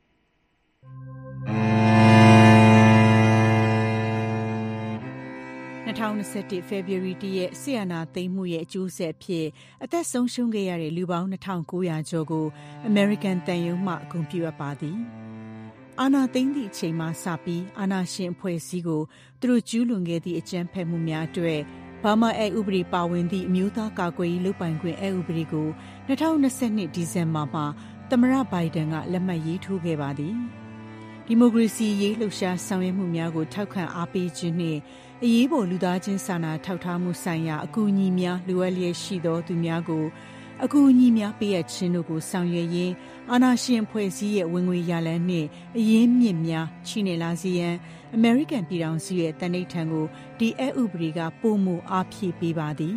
၂၀၂၁ ဖေဖော်ဝါရီလရက်စစ်အာဏာသိမ်းမှုရဲ့အကျိုးဆက်အဖြစ်အသက်ဆုံးရှုံးခဲ့ရတဲ့လူပေါင်း၂၉၀၀ကျော်ကိုအမေရိကန်တန်ယုံမှဂုဏ်ပြုအပ်ပါသည်အာဏာသိမ်းသည့်အချိန်မှစပြီးအာဏာရှင်အဖွဲ့အစည်းကိုသူတို့ကျူးလွန်ခဲ့သည့်အကြမ်းဖက်မှုများအတွက်ဘာမာအက်ဥပဒေပါဝင်သည့်အမျိုးသားကာကွယ်ရေးလုပ်ပိုင်ခွင့်အက်ဥပဒေကို၂၀၂၂ဒီဇင်ဘာမှာသမ္မတဘိုင်ဒန်ကလက်မှတ်ရေးထိုးခဲ့ပါသည်ဒီမိုကရေစီရေးလှုပ်ရှားဆောင်ရွက်မှုများကိုထောက်ခံအားပေးခြင်းနှင့်အရေးပေါ်လူသားချင်းစာနာထောက်ထားမှုဆိုင်ရာအကူအညီများလိုအပ်လျက်ရှိသောသူများကိုအကူအညီများပေးအပ်ခြင်းတို့ကိုဆောင်ရွက်ရင်းအာဏာရှင်ဖွဲ့စည်းရဲ့ဝင်ငွေရလန်းနှင့်အရင်းမြစ်များချိနေလာစေရန်အမေရိကန်ပြည်ထောင်စုရဲ့တန်ဋိဌာန်ကိုဒီအက်ဥပဒေကပိုမိုအားဖြည့်ပေးပါသည်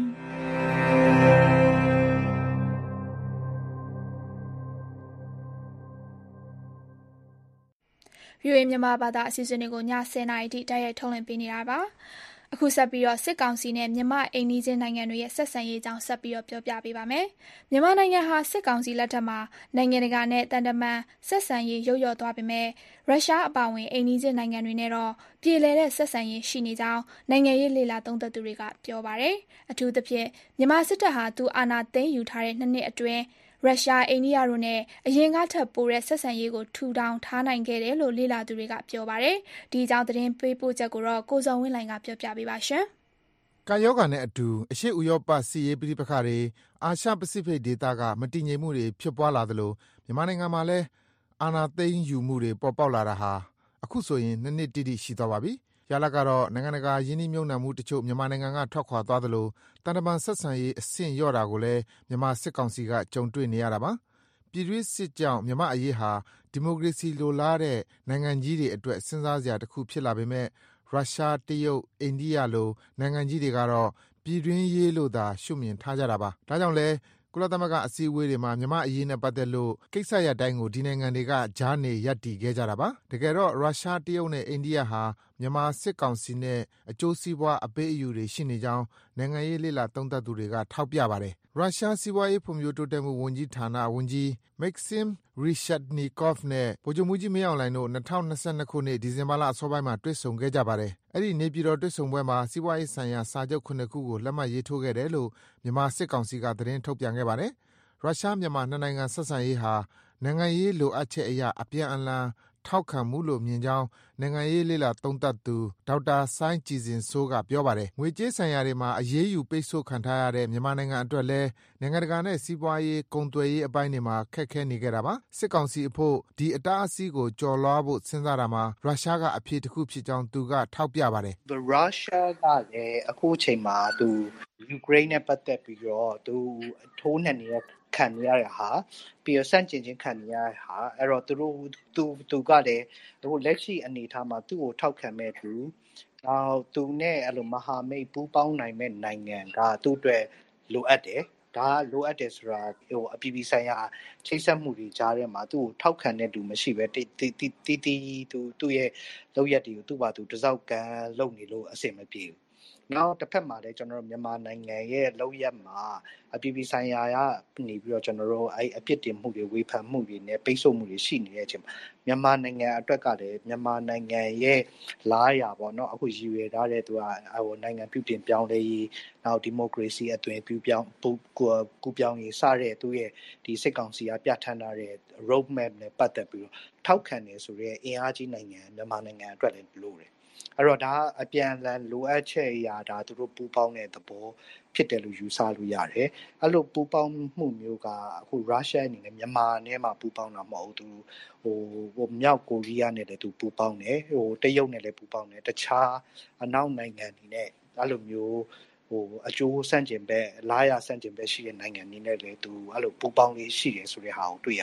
ဗီအိုအေမြန်မာဘာသာအစီအစဉ်တွေကိုညဆယ်နာရီထိတိုက်ရိုက်ထုတ်လွှင့်ပေးနေတာပါအခုဆက်ပြီးတော့စစ်ကောင်စီနဲ့မြန်မာအိမ်နီးချင်းနိုင်ငံတွေရဲ့ဆက်ဆံရေးအကြောင်းဆက်ပြီးတော့ပြောပြပေးပါမယ်။မြန်မာနိုင်ငံဟာစစ်ကောင်စီလက်ထက်မှာနိုင်ငံတကာနဲ့တန်တမန်ဆက်ဆံရေးရုပ်ရော့သွားပေမဲ့ရုရှားအပါအဝင်အိမ်နီးချင်းနိုင်ငံတွေနဲ့တော့ပြည်လည်တဲ့ဆက်ဆံရေးရှိနေကြောင်းနိုင်ငံရေးလေလာသုံးသပ်သူတွေကပြောပါတယ်။အထူးသဖြင့်မြန်မာစစ်တပ်ဟာသူအာဏာသိမ်းယူထားတဲ့နှစ်နှစ်အတွင်းရုရှားအိန္ဒိယတို့နဲ့အရင်ကထပ်ပိုတဲ့ဆက်ဆံရေးကိုထူထောင်ထားနိုင်ခဲ့တယ်လို့လေ့လာသူတွေကပြောပါတယ်။ဒီအကြောင်းသတင်းပေးပို့ချက်ကိုတော့ကိုဇော်ဝင်းလှိုင်ကပြောပြပေးပါရှင်။ကံယောဂါနဲ့အတူအရှေ့ဥရောပစစ်ရေးပဋိပက္ခတွေအာရှပစိဖိတ်ဒေသကမတည်ငြိမ်မှုတွေဖြစ်ပွားလာသလိုမြန်မာနိုင်ငံမှာလည်းအာဏာသိမ်းယူမှုတွေပေါ်ပေါက်လာတာဟာအခုဆိုရင်နှစ်နှစ်တိတိရှိသွားပါပြီ။ရလကတော့နိုင်ငံတကာယင်းနှိမ့်မြုံနှံမှုတချို့မြန်မာနိုင်ငံကထွက်ခွာသွားသလိုတန်တမန်ဆက်ဆံရေးအဆင့်လျော့တာကိုလည်းမြန်မာစစ်ကောင်စီကကြုံတွေ့နေရတာပါ။ပြည်တွင်းစစ်ကြောင့်မြန်မာအရေးဟာဒီမိုကရေစီလိုလားတဲ့နိုင်ငံကြီးတွေအတွက်စဉ်းစားစရာတစ်ခုဖြစ်လာပေမဲ့ရုရှား၊တရုတ်၊အိန္ဒိယလိုနိုင်ငံကြီးတွေကတော့ပြည်တွင်းရေးလို့သာရှုမြင်ထားကြတာပါ။ဒါကြောင့်လဲကုလသမဂ္ဂအစည်းအဝေးတွေမှာမြန်မာအရေးနဲ့ပတ်သက်လို့ကိစ္စရပ်တိုင်းကိုဒီနိုင်ငံတွေကကြားနေရပ်တည်ခဲ့ကြတာပါ။တကယ်တော့ရုရှား၊တရုတ်နဲ့အိန္ဒိယဟာမြန်မာစစ်ကောင်စီနဲ့အကျိုးစီးပွားအပေးအယူတွေရှိနေကြောင်းနိုင်ငံရေးလေ့လာသုံးသပ်သူတွေကထောက်ပြပါတယ်။ရုရှားစီးပွားရေးဖွံ့ဖြိုးတိုးတက်မှုဝန်ကြီးဌာနဝန်ကြီး Maxim Reshetnikov နဲ့ဗိုလ်ချုပ်မှူးကြီးမင်းအောင်လှိုင်တို့၂၀၂၂ခုနှစ်ဒီဇင်ဘာလအစောပိုင်းမှာတွေ့ဆုံခဲ့ကြပါတယ်။အဲဒီနေပြည်တော်တွေ့ဆုံပွဲမှာစီးပွားရေးဆိုင်ရာစာချုပ်ခုနှစ်ခုကိုလက်မှတ်ရေးထိုးခဲ့တယ်လို့မြန်မာစစ်ကောင်စီကသတင်းထုတ်ပြန်ခဲ့ပါတယ်။ရုရှားမြန်မာနှစ်နိုင်ငံဆက်ဆံရေးဟာနိုင်ငံရေးလိုအပ်ချက်အရအပြန်အလှန်ထောက်ခံမှုလို့မြင်ကြောင်းနိုင်ငံရေးလေ့လာသုံးသပ်သူဒေါက်တာစိုင်းကြည်ဇင်စိုးကပြောပါတယ်။ငွေကြေးဆိုင်ရာတွေမှာအရေးယူပိတ်ဆို့ခံထားရတဲ့မြန်မာနိုင်ငံအတွက်လည်းနိုင်ငံတကာနဲ့စီးပွားရေးကုန်သွယ်ရေးအပိုင်းတွေမှာခက်ခဲနေကြတာပါ။စစ်ကောင်စီအဖို့ဒီအတားအဆီးကိုကျော်လွှားဖို့စဉ်းစားတာမှာရုရှားကအဖြစ်တစ်ခုဖြစ်ကြောင်းသူကထောက်ပြပါတယ်။ ရုရှားကလည်းအခုအချိန်မှာသူယူကရိန်းနဲ့ပတ်သက်ပြီးတော့သူထိုးနှက်နေတဲ့ခံနေရတဲ့ဟာပြီးတော့စန့်ကျင်ခြင်းခံနေရတဲ့ဟာအဲ့တော့သူတို့သူသူကလည်းဟိုလက်ရှိအနေအထားမှာသူ့ကိုထောက်ခံမဲ့သူနောက်သူနဲ့အဲ့လိုမဟာမိတ်ပူးပေါင်းနိုင်မဲ့နိုင်ငံကသူ့အတွက်လိုအပ်တယ်ဒါလိုအပ်တယ်ဆိုတာဟိုအပြည်ပြည်ဆိုင်ရာချိတ်ဆက်မှုတွေကြားထဲမှာသူ့ကိုထောက်ခံတဲ့လူမရှိပဲတီတီတီတီသူသူ့ရဲ့လောက်ရက်တွေကိုသူ့ဘာသူတစောက်ကန်လုပ်နေလို့အဆင်မပြေဘူးနောက်တစ်ဖက်မှာလည်းကျွန်တော်တို့မြန်မာနိုင်ငံရဲ့လောက်ရက်မှာအပြည်ပြည်ဆိုင်ရာကနေပြီးတော့ကျွန်တော်တို့အဲ့အပြစ်တင်မှုတွေဝေဖန်မှုတွေနဲ့ပိတ်ဆို့မှုတွေရှိနေတဲ့အချိန်မှာမြန်မာနိုင်ငံအတွက်ကလည်းမြန်မာနိုင်ငံရဲ့လားရာပေါ့နော်အခုရည်ရွယ်ထားတဲ့သူကဟိုနိုင်ငံပြုပြင်ပြောင်းလဲရေးနောက်ဒီမိုကရေစီအသွင်ပြုပြောင်းကူပြောင်းရေးစတဲ့သူရဲ့ဒီစစ်ကောင်စီကပြဋ္ဌာန်းထားတဲ့ road map နဲ့ပတ်သက်ပြီးတော့ထောက်ခံနေဆိုရဲအင်အားကြီးနိုင်ငံမြန်မာနိုင်ငံအတွက်လည်းလို့တယ်အဲ့တော့ဒါအပြန်အလှန်လိုအပ်ချက်အရာဒါသူတို့ပူးပေါင်းတဲ့သဘောဖြစ်တယ်လို့ယူဆလို့ရတယ်အဲ့လိုပူးပေါင်းမှုမျိုးကအခုရုရှားအနေနဲ့မြန်မာနဲ့မှပူးပေါင်းတာမဟုတ်ဘူးဟိုဟိုမြောက်ကိုရီးယားနဲ့လည်းသူပူးပေါင်းတယ်ဟိုတရုတ်နဲ့လည်းပူးပေါင်းတယ်တခြားအနောက်နိုင်ငံတွေနဲ့အဲ့လိုမျိုးဟိုအကျိုးဆန့်ကျင်ဘက်လာရဆန့်ကျင်ဘက်ရှိတဲ့နိုင်ငံတွေနဲ့လည်းသူအဲ့လိုပူးပေါင်းလေးရှိတယ်ဆိုတဲ့ဟာကိုတွေ့ရလိမ့်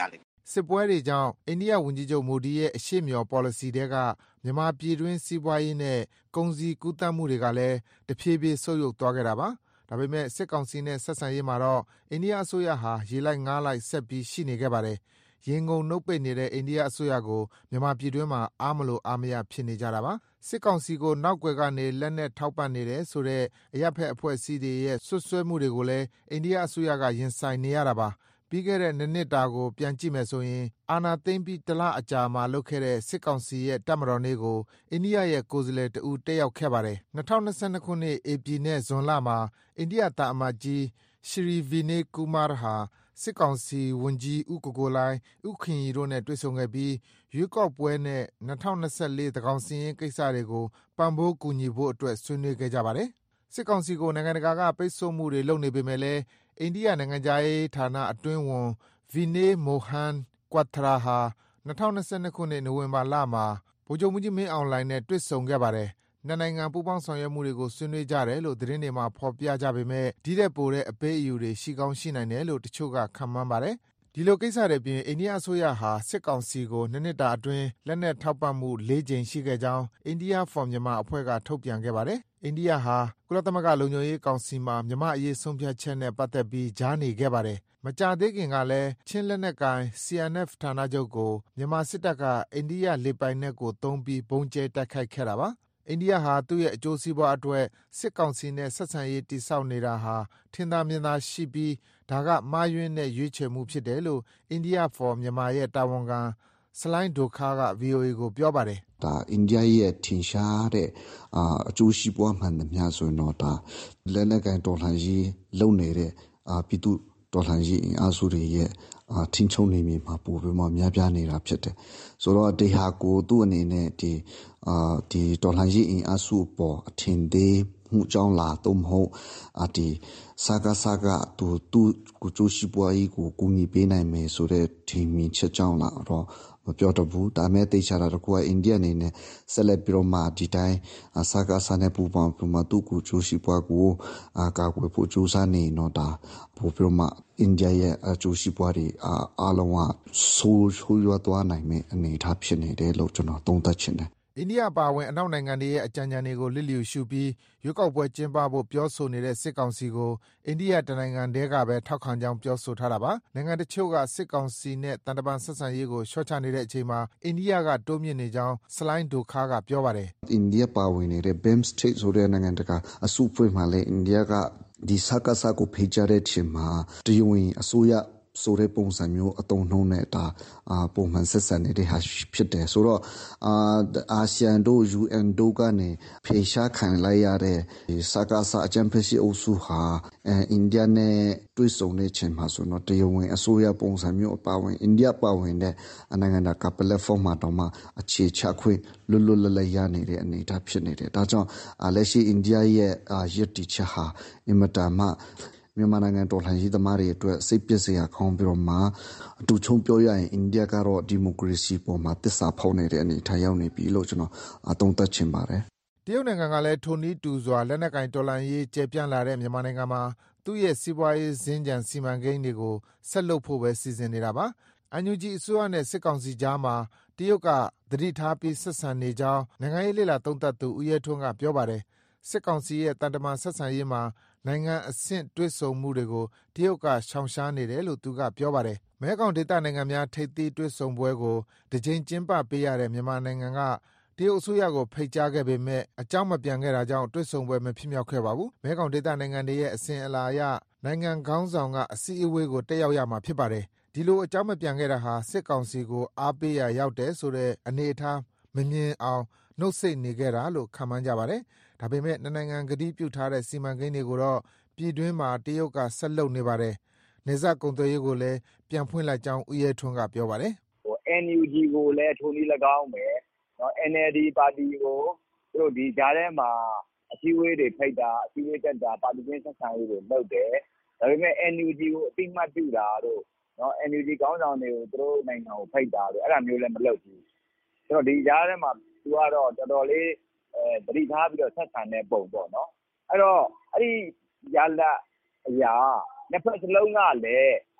စစ်ပွဲတွေကြောင့်အိန္ဒိယဝန်ကြီးချုပ်မိုဒီရဲ့အရှေ့မျှော်ပေါ်လစီထဲကမြန်မာပြည်တွင်းစီးပွားရေးနဲ့ကုန်စည်ကူးသန်းမှုတွေကလည်းတဖြည်းဖြည်းဆုတ်ယုတ်သွားခဲ့တာပါ။ဒါပေမဲ့စစ်ကောင်စီနဲ့ဆက်ဆံရေးမှာတော့အိန္ဒိယအစိုးရဟာရေလိုက်ငါးလိုက်ဆက်ပြီးရှိနေခဲ့ပါတယ်။ရင်ငုံနှုတ်ပိတ်နေတဲ့အိန္ဒိယအစိုးရကိုမြန်မာပြည်တွင်းမှာအားမလို့အားမရဖြစ်နေကြတာပါ။စစ်ကောင်စီကိုနောက်ွယ်ကနေလက်နက်ထောက်ပံ့နေတယ်ဆိုတဲ့အရပ်ဖက်အဖွဲ့အစည်းတွေရဲ့ဆွဆွဲမှုတွေကိုလည်းအိန္ဒိယအစိုးရကရင်ဆိုင်နေရတာပါ။ပြီးခဲ့တဲ့နှစ်နှစ်တာကိုပြန်ကြည့်မယ်ဆိုရင်အာဏာသိမ်းပြီးတလအကြာမှာလုပ်ခဲ့တဲ့စစ်ကောင်စီရဲ့တပ်မတော်နေ့ကိုအိန္ဒိယရဲ့ကိုယ်စားလှယ်တဦးတက်ရောက်ခဲ့ပါတယ်။၂၀၂၂ခုနှစ်ဧပြီနဲ့ဇွန်လမှာအိန္ဒိယတာအမတ်ကြီးရှရီဗီနေကူမာဟာစစ်ကောင်စီဝန်ကြီးဦးကိုကိုလိုင်း၊ဦးခင်ရီတို့နဲ့တွေ့ဆုံခဲ့ပြီးရွေးကောက်ပွဲနဲ့၂၀၂၄သန်းခေါင်စာရင်းကိစ္စတွေကိုပံ့ပိုးကူညီဖို့အတွက်ဆွေးနွေးခဲ့ကြပါတယ်။စစ်ကောင်စီကိုနိုင်ငံတကာကပိတ်ဆို့မှုတွေလုပ်နေပေမဲ့လည်းအိန္ဒိယနိုင်ငံခြားရေးဌာနအတွင်းဝန်ဗီနေမိုဟန်ကွတ်ထရာဟာ၂၀၂၂ခုနှစ်နိုဝင်ဘာလမှာဗိုလ်ချုပ်မှူးကြီးမင်းအောင်လှိုင်နဲ့တွေ့ဆုံခဲ့ပါတယ်။နှစ်နိုင်ငံပူးပေါင်းဆောင်ရွက်မှုတွေကိုဆွေးနွေးကြတယ်လို့သတင်းတွေမှာဖော်ပြကြပေမဲ့ဒီထက်ပိုတဲ့အပေးအယူတွေရှိကောင်းရှိနိုင်တယ်လို့တချို့ကခန့်မှန်းပါတယ်။ဒီလိုကိစ္စတွေပြင်အိန္ဒိယအစိုးရဟာစစ်ကောင်စီကိုနှစ်နှစ်တာအတွင်းလက်နက်ထောက်ပံ့မှုလေးကြိမ်ရှိခဲ့ကြောင်း India for Myanmar အဖွဲ့ကထုတ်ပြန်ခဲ့ပါတယ်။အိန္ဒိယဟာကုလသမဂ္ဂလုံခြုံရေးကောင်စီမှာမြန်မာအရေးဆုံးဖြတ်ချက်နဲ့ပတ်သက်ပြီးကြားနေခဲ့ပါတယ်။မကြာသေးခင်ကလည်းချင်းလက်နက်ကိုင် C N F ဌာနချုပ်ကိုမြန်မာစစ်တပ်ကအိန္ဒိယလေပိုင်နက်ကိုသုံးပြီးဘုံကျဲတိုက်ခိုက်ခဲ့တာပါ။အိန္ဒိယဟာသူ့ရဲ့အကျိုးစီးပွားအတွက်စစ်ကောင်စီနဲ့ဆက်ဆံရေးတည်ဆောက်နေတာဟာထင်သာမြင်သာရှိပြီးဒါကမှားယွင်းတဲ့ရွေးချယ်မှုဖြစ်တယ်လို့ India for Myanmar ရဲ့တာဝန်ခံဆလိုင်းဒိုခါက ဗီအိုအေ ကိုပြောပါတယ်။ဒါအိန္ဒိယရဲ့ထင်ရှားတဲ့အကျိုးစီးပွားမှန်သမျှဆိုရင်တော့ဒါလက်နက်ကိုင်တော်လှန်ရေးလုပ်နေတဲ့ပြည်သူတော်လှန်ရေးအင်အားစုတွေရဲ့ထင်ချုံနေမြေမှာပို့ပြီးမှများပြားနေတာဖြစ်တယ်။ဆိုတော့ဒီဟာကိုသူ့အနေနဲ့ဒီအာဒီတော်လှန်ရေးအင်အားစုပေါ်အထင်သေးမှုကြောင့်လားတော့မဟုတ်အဒီစာကစာကသူသူကိုချိုးရှိပွားရေးကိုကူညီပေးနိုင်မယ်ဆိုတဲ့ထင်မြင်ချက်ကြောင့်လားတော့မပြောတော့ဘူးဒါမဲ့တေချာတော့ကိုကအိန္ဒိယအနေနဲ့ဆက်လက်ပြီးတော့မှဒီတိုင်းစာကစာနဲ့ပူပေါင်းပြီးမှသူကိုချိုးရှိပွားကိုအာကာကွယ်ဖို့ကြိုးစားနေတော့ဒါပို့ပြီးတော့မှအိန္ဒိယရဲ့အကျိုးရှိပွားတွေအားလုံးကဆိုးဆိုးရွားသွားနိုင်မယ့်အနေအထားဖြစ်နေတယ်လို့ကျွန်တော်သုံးသပ်ချင်တယ်အိန္ဒိယအပါအဝင်အနောက်နိုင်ငံတွေရဲ့အကြံဉာဏ်တွေကိုလစ်လျူရှုပြီးရွေးကောက်ပွဲကျင်းပဖို့ပြောဆိုနေတဲ့စစ်ကောင်စီကိုအိန္ဒိယတနိုင်ငံတည်းကပဲထောက်ခံကြောင်းပြောဆိုထားတာပါ။နိုင်ငံတချို့ကစစ်ကောင်စီနဲ့တန်တပန်ဆက်ဆံရေးကိုရှော့ချနေတဲ့အချိန်မှာအိန္ဒိယကတိုးမြင့်နေကြောင်းဆလိုင်းဒိုခါကပြောပါတယ်။အိန္ဒိယပါဝင်နေတဲ့ B I M State ဆိုတဲ့နိုင်ငံတကာအစုအဖွဲ့မှာလည်းအိန္ဒိယကဒီစကားစကိုဖိကြတဲ့အချိန်မှာတရုတ်ဝင်အစိုးရဆိုတဲ့ပုံစံမျိုးအတုံးနှုံးနဲ့ဒါအာပုံမှန်ဆက်ဆံနေတဲ့ဟာဖြစ်တယ်ဆိုတော့အာအာဆီယံတို့ U N တို့ကနေဖေရှားခံလိုက်ရတဲ့စကားစအကြံဖက်ရှိအုပ်စုဟာအဲအိန္ဒိယနဲ့တွေ့ဆုံတဲ့ချိန်မှာဆိုတော့တရုတ်ဝင်အစိုးရပုံစံမျိုးအပါဝင်အိန္ဒိယပါဝင်တဲ့နိုင်ငံတကာပလက်ဖောင်းမှာတော့မှအခြေချခွင့်လွတ်လွတ်လပ်လပ်ရနေတဲ့အနေအထားဖြစ်နေတယ်ဒါကြောင့်လက်ရှိအိန္ဒိယရဲ့ရည်တည်ချက်ဟာအင်မတန်မှမြန်မာနိုင်ငံတော်လှန်ရေးသမားတွေအတွက်စိတ်ပျက်စရာကောင်းပြီးတော့မှအတူချုံပြောရရင်အိန္ဒိယကတော့ဒီမိုကရေစီပေါ်မှာတစ္ဆာဖောက်နေတဲ့အနေအထားရောက်နေပြီလို့ကျွန်တော်အသုံးသပ်ချင်ပါတယ်တရုတ်နိုင်ငံကလည်းထိုနည်းတူစွာလက်နက်ကင်တော်လှန်ရေးကျေပြန့်လာတဲ့မြန်မာနိုင်ငံမှာသူ့ရဲ့စီးပွားရေးစင်ကြံစီမံကိန်းတွေကိုဆက်လုပ်ဖို့ပဲစီစဉ်နေတာပါအန်ယူဂျီအစိုးရနဲ့စစ်ကောင်စီကြားမှာတရုတ်ကသတိထားပြီးဆက်ဆံနေကြောင်းနိုင်ငံရေးလှိလာသုံးသပ်သူဦးရဲထွန်းကပြောပါတယ်စစ်ကောင်စီရဲ့တန်တမာဆက်ဆံရေးမှာနိုင်ငံအဆင့်တွေ့ဆုံမှုတွေကိုတရုတ်ကရှောင်ရှားနေတယ်လို့သူကပြောပါတယ်။မဲခေါင်ဒေသနိုင်ငံများထိပ်သီးတွေ့ဆုံပွဲကိုတစ်ကြိမ်ကျင်းပပေးရတဲ့မြန်မာနိုင်ငံကတရုတ်အစိုးရကိုဖိတ်ကြားခဲ့ပေမဲ့အကြောင်းမပြန်ခဲ့တာကြောင့်တွေ့ဆုံပွဲမဖြစ်မြောက်ခဲ့ပါဘူး။မဲခေါင်ဒေသနိုင်ငံတွေရဲ့အစဉ်အလာအရနိုင်ငံခေါင်းဆောင်ကအစည်းအဝေးကိုတက်ရောက်ရမှာဖြစ်ပါတယ်။ဒီလိုအကြောင်းမပြန်ခဲ့တာဟာစစ်ကောင်စီကိုအားပေးရာရောက်တယ်ဆိုတဲ့အနေအထားမမြင်အောင်နှုတ်ဆက်နေခဲ့တာလို့ခန့်မှန်းကြပါတယ်။ဒါပေမဲ့နှစ်နိုင်ငံကတိပြုထားတဲ့စီမံကိန်းတွေကိုတော့ပြည်တွင်းမှာတရုတ်ကဆက်လုပ်နေပါတယ်။နေဆက်ကုန်သွယ်ရေးကိုလည်းပြန်ဖွင့်လိုက်ကြောင်းဦးရဲထွန်းကပြောပါတယ်။ဟို N U G ကိုလည်းထိုနည်း၎င်းပဲနော် N L D ပါတီကိုသူတို့ဒီကြားထဲမှာအစည်းအဝေးတွေဖိတ်တာအစည်းအဝေးတက်တာပါတီချင်းဆက်ဆံရေးတွေလုပ်တယ်။ဒါပေမဲ့ N U G ကိုအတိမတ်ပြုတာတို့နော် N U G ကောင်းဆောင်တွေကိုသူတို့နိုင်ငံကိုဖိတ်တာတို့အဲ့ဒါမျိုးလည်းမလုပ်ဘူး။ဆိုတော့ဒီကြားထဲမှာသူကတော့တော်တော်လေးအဲပရိထားပြီးတော့ဆက်ဆံတဲ့ပုံပေါ့နော်အဲ့တော့အဲ့ဒီရလအရာနှစ်ဖက်စလုံးကလည်း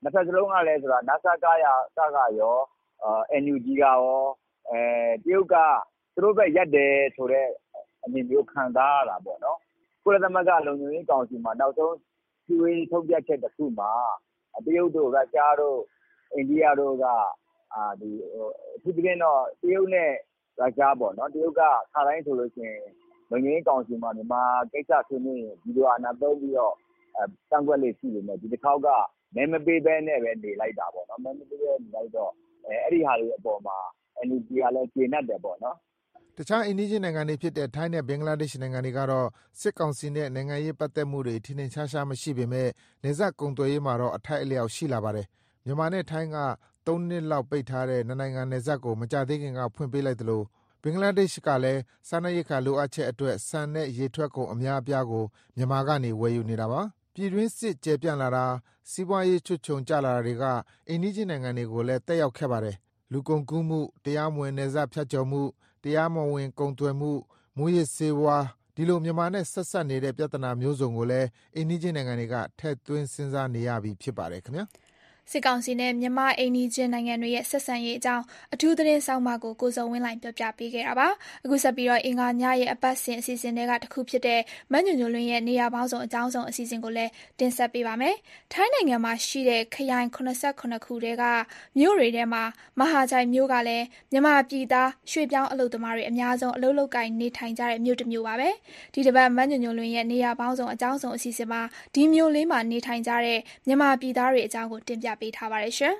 နှစ်ဖက်စလုံးကလည်းဆိုတာနစကရစကရော အန် ယူ ဂျီ ကရောအဲတရုတ်ကသူတို့ဘက်ရက်တယ်ဆိုတော့အမြင်မျိုးခံစားရတာပေါ့နော်ကုလသမဂ္ဂလုံခြုံရေးကောင်စီမှာနောက်ဆုံးစီဝေးထုတ်ပြချက်တစ်ခုမှာတရုတ်တို့ရုရှားတို့အိန္ဒိယတို့ကအာဒီအထူးသဖြင့်တော့တရုတ်နဲ့ရုရှားပေါ့နော်တရုတ်ကခါတိုင်းဆိုလို့ရှိရင်လုံခြုံရေးကောင်စီမှာမြန်မာကိစ္စဆွေးနွေးရင်ဗီဒီယိုအာဏာသုံးပြီးတော့အဲတန်ခွက်လေးရှိနေတယ်ဒီတစ်ခေါက်ကမဲမပေးဘဲနဲ့ပဲနေလိုက်တာပေါ့နော်မဲမပေးဘဲနေလိုက်တော့အဲအဲ့ဒီဟာတွေအပေါ်မှာ အန် ယူ ဂျီ ကလည်းကျေနပ်တယ်ပေါ့နော်တခြားအိန္ဒိယနိုင်ငံတွေဖြစ်တဲ့ထိုင်းနဲ့ဘင်္ဂလားဒေ့ရှ်နိုင်ငံတွေကတော့စစ်ကောင်စီနဲ့နိုင်ငံရေးပတ်သက်မှုတွေထင်ထင်ရှားရှားမရှိပေမဲ့နယ်စပ်ကုန်သွယ်ရေးမှာတော့အထိုက်အလျောက်ရှိလာပါတယ်။မြန်မာနဲ့ထိုင်းကသုံးနှစ်လောက်ပိတ်ထားတဲ့နှစ်နိုင်ငံနယ်စပ်ကိုမကြာသေးခင်ကဖွင့်ပေးလိုက်သလိုဘင်္ဂလားဒေ့ရှ်ကလည်းစားနပ်ရိက္ခာလိုအပ်ချက်အတွက်ဆန်နဲ့ရေထွက်ကုန်အများအပြားကိုမြန်မာကနေဝယ်ယူနေတာပါ။ပြည်တွင်းစစ်ကျယ်ပြန့်လာတာစီးပွားရေးချွတ်ချုံကျလာတာတွေကအိန္ဒိယနိုင်ငံတွေကိုလည်းတက်ရောက်ခဲ့ပါတယ်။လူကုန်ကူးမှုတရားမဝင်နယ်စပ်ဖြတ်ကျော်မှုတရားမဝင်ကုန်သွယ်မှုမူရစ်ဆေးဝါးဒီလိုမြန်မာနဲ့ဆက်ဆက်နေတဲ့ပြဿနာမျိုးစုံကိုလည်းအိန္ဒိယနိုင်ငံတွေကထည့်သွင်းစဉ်းစားနေရပြီဖြစ်ပါတယ်ခင်ဗျာစစ်ကောင်စီနဲ့မြန်မာအိန္ဒိယနိုင်ငံတွေရဲ့ဆက်ဆံရေးအကြောင်းအထူးသတင်းဆောင်မကိုကိုစုံဝင်းလိုင်းပြောပြပေးခဲ့တာပါအခုဆက်ပြီးတော့အင်္ဂါညရဲ့အပတ်စဉ်အစီအစဉ်တွေကတစ်ခုဖြစ်တဲ့မညွညွလွင်ရဲ့နေရာပေါင်းစုံအကြောင်းဆုံးအစီအစဉ်ကိုလည်းတင်ဆက်ပေးပါမယ်ထိုင်းနိုင်ငံမှာရှိတဲ့ခရိုင်eighty-sevenခုတဲကမြို့တွေထဲမှာမဟာချိုင်မြို့ကလည်းမြန်မာပြည်သားရွှေ့ပြောင်းအလုပ်သမားတွေအများဆုံးအလုပ်လုပ်ကိုင်နေထိုင်ကြတဲ့မြို့တစ်မြို့ပါပဲဒီတစ်ပတ်မညွညွလွင်ရဲ့နေရာပေါင်းစုံအကြောင်းဆုံးအစီအစဉ်မှာဒီမြို့လေးမှာနေထိုင်ကြတဲ့မြန်မာပြည်သားတွေအကြောင်းကိုတင်ပြပေးထားပါတယ်ရှင်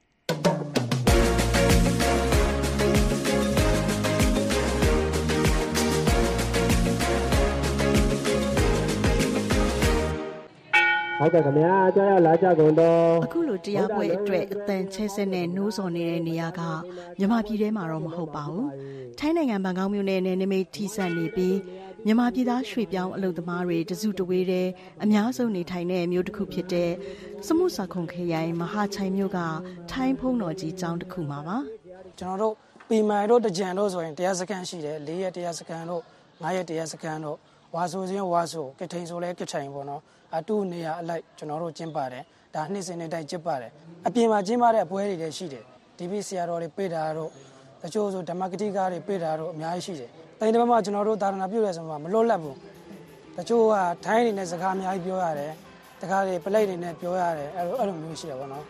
ဟုတ်ကဲ့ခင်ဗျာကြားရလာကြကုန်တော့အခုလိုတရားပွဲအတွက်အတန်ချဲဆက်နဲ့နှိုးဆော်နေတဲ့နေရာကမြန်မာပြည်ထဲမှာတော့မဟုတ်ပါဘူးထိုင်းနိုင်ငံဘန်ကောက်မြို့နယ်နဲ့နမိတ်ထိစပ်နေပြီးမြန်မာပြည်သားရွှေ့ပြောင်းအလုပ်သမားတွေတစုတဝေးတဲ့အများဆုံးနေထိုင်တဲ့မြို့တစ်ခုဖြစ်တဲ့စမုစာခွန်ခရိုင်မဟာချိုင်မြို့ကထိုင်းဖုံးတော်ကြီးကျောင်းတစ်ခုမှာပါကျွန်တော်တို့ပီမိုင်တို့တကြံတို့ဆိုရင်တရားစခန်းရှိတယ်၄ရက်တရားစခန်းတို့၅ရက်တရားစခန်းတို့ဝါဆိုချင်းဝါဆိုကထိန်ဆိုလဲကထိန်ပေါ့နော်အတူနေရအလိုက်ကျွန်တော်တို့ကျင်းပါတယ်ဒါနှစ်စဉ်နှစ်တိုင်းကျင်းပါတယ်အပြင်မှာကျင်းပတဲ့ပွဲတွေလည်းရှိတယ်ဒီပီဆရာတော်တွေပြေးတာတို့တချို့ဆိုဓမ္မဂတိကားတွေပြေးတာတို့အများကြီးရှိတယ်တိုင်းတစ်ပတ်မှကျွန်တော်တို့သာသနာပြုရဲဆိုမှမလွတ်လပ်ဘူးတချို့ကထိုင်းနေနဲ့စကားအများကြီးပြောရတယ်တကားတွေပလိတ်နေနဲ့ပြောရတယ်အဲ့လိုအဲ့လိုမျိုးရှိတယ်ပေါ့နော်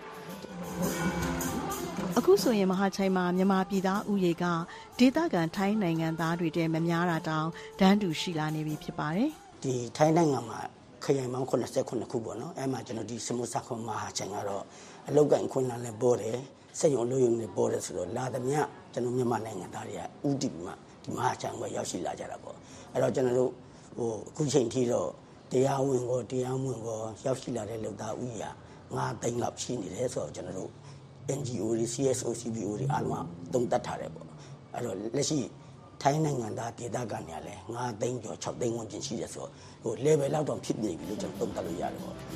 အခုဆိုရင်မဟာချိုင်မှာမြန်မာပြည်သားဥယေကဒေသခံထိုင်းနိုင်ငံသားတွေတဲ့မများတာတောင်တန်းတူရှိလာနေပြီဖြစ်ပါတယ်ဒီထိုင်းနိုင်ငံမှာခရိုင်ပေါင်းeighty-sevenခုပေါ့နော်အဲ့မှာကျွန်တော်ဒီစမုစာခွန်မဟာချိုင်ကတော့အလောက်ကန်ခွန်းလာလဲပေါ်တယ်စက်ရုံအလုပ်ရုံတွေပေါ်တယ်ဆိုတော့လာသမျှကျွန်တော်မြန်မာနိုင်ငံသားတွေကဥတီပြီးမှဒီမဟာချိုင်ကိုရောက်ရှိလာကြတာပေါ့အဲ့တော့ကျွန်တော်တို့ဟိုအခုချိန်ထိတော့တရားဝင်ကိုတရားမဝင်ကိုရောက်ရှိလာတဲ့လူသားဥရာfiveသိန်းလောက်ရှိနေတယ်ဆိုတော့ကျွန်တော်တို့ အန် ဂျီ အို တွေ စီ အက်စ် အို စီ ဘီ အို တွေအားလုံးသုံးသပ်ထားတယ်ပေါ့အဲ့တော့လက်ရှိထိုင်းနိုင်ငံသားဒေသခံတွေလည်းfiveသိန်းကျော်sixသိန်းဝန်းကျင်ရှိတယ်ဆိုတော့ဟို level လောက်တော့ဖြစ်နေပြီလို့ကျွန်တော်သုံးသပ်လို့ရတယ်ပေါ့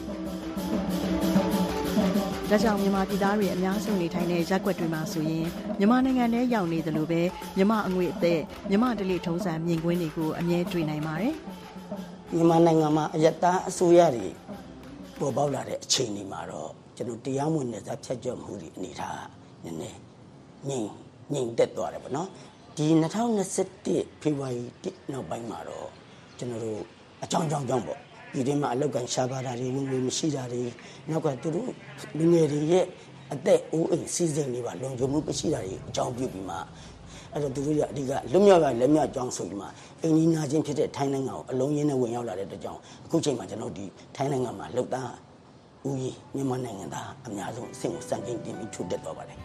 ဒါကြောင့်မြန်မာပြည်သားတွေအများစုနေထိုင်တဲ့ရပ်ကွက်တွေမှာဆိုရင်မြန်မာနိုင်ငံထဲရောက်နေတယ်လို့ပဲမြန်မာအငွေအသက်မြန်မာဒလိထုံးစံမြင်ကွင်းတွေကိုအမြဲတွေ့နိုင်ပါတယ်မြန်မာနိုင်ငံမှာအယက်သားအစိုးရတွေပေါ်ပေါက်လာတဲ့အခြေအနေမှာတော့ကျွန်တော်တရားမဝင်တဲ့ဇာတ်ဖြတ်ကျော်မှုတွေအနေထားနည်းနည်းငြိမ်ငြိမ်သက်သွားတယ်ပေါ့နော်ဒီtwenty twenty-oneဖေဖော်ဝါရီoneနောက်ပိုင်းမှာတော့ကျွန်တော်တို့အကြောင်းကြောင်းကြောင်းပေါ့ဒီထဲမှာအလောက်ကန်ရှားပါတာတွေဝင်ဝင်မရှိတာတွေနောက်ကသူတို့လူငယ်တွေရဲ့အသက်အိုးအိမ်စီးစိမ်တွေပါလုံခြုံမှုမရှိတာတွေအကြောင်းပြုပြီးမှအဲ့တော့သူတို့ကအဓိကလွတ်မြောက်ကလက်မြောက်ကြောင်းဆိုပြီးမှအင်းကြီးနာချင်းဖြစ်တဲ့ထိုင်းနိုင်ငံကိုအလုံးရင်းနဲ့ဝင်ရောက်လာတဲ့အတွက်ကြောင့်အခုချိန်မှာကျွန်တော်ဒီထိုင်းနိုင်ငံမှာလောက်သားဦးကြီးမြန်မာနိုင်ငံသားအများဆုံးအဆင့်ကိုစံချိန်တင်ပြီးထုတ်တက်သွားပါတယ်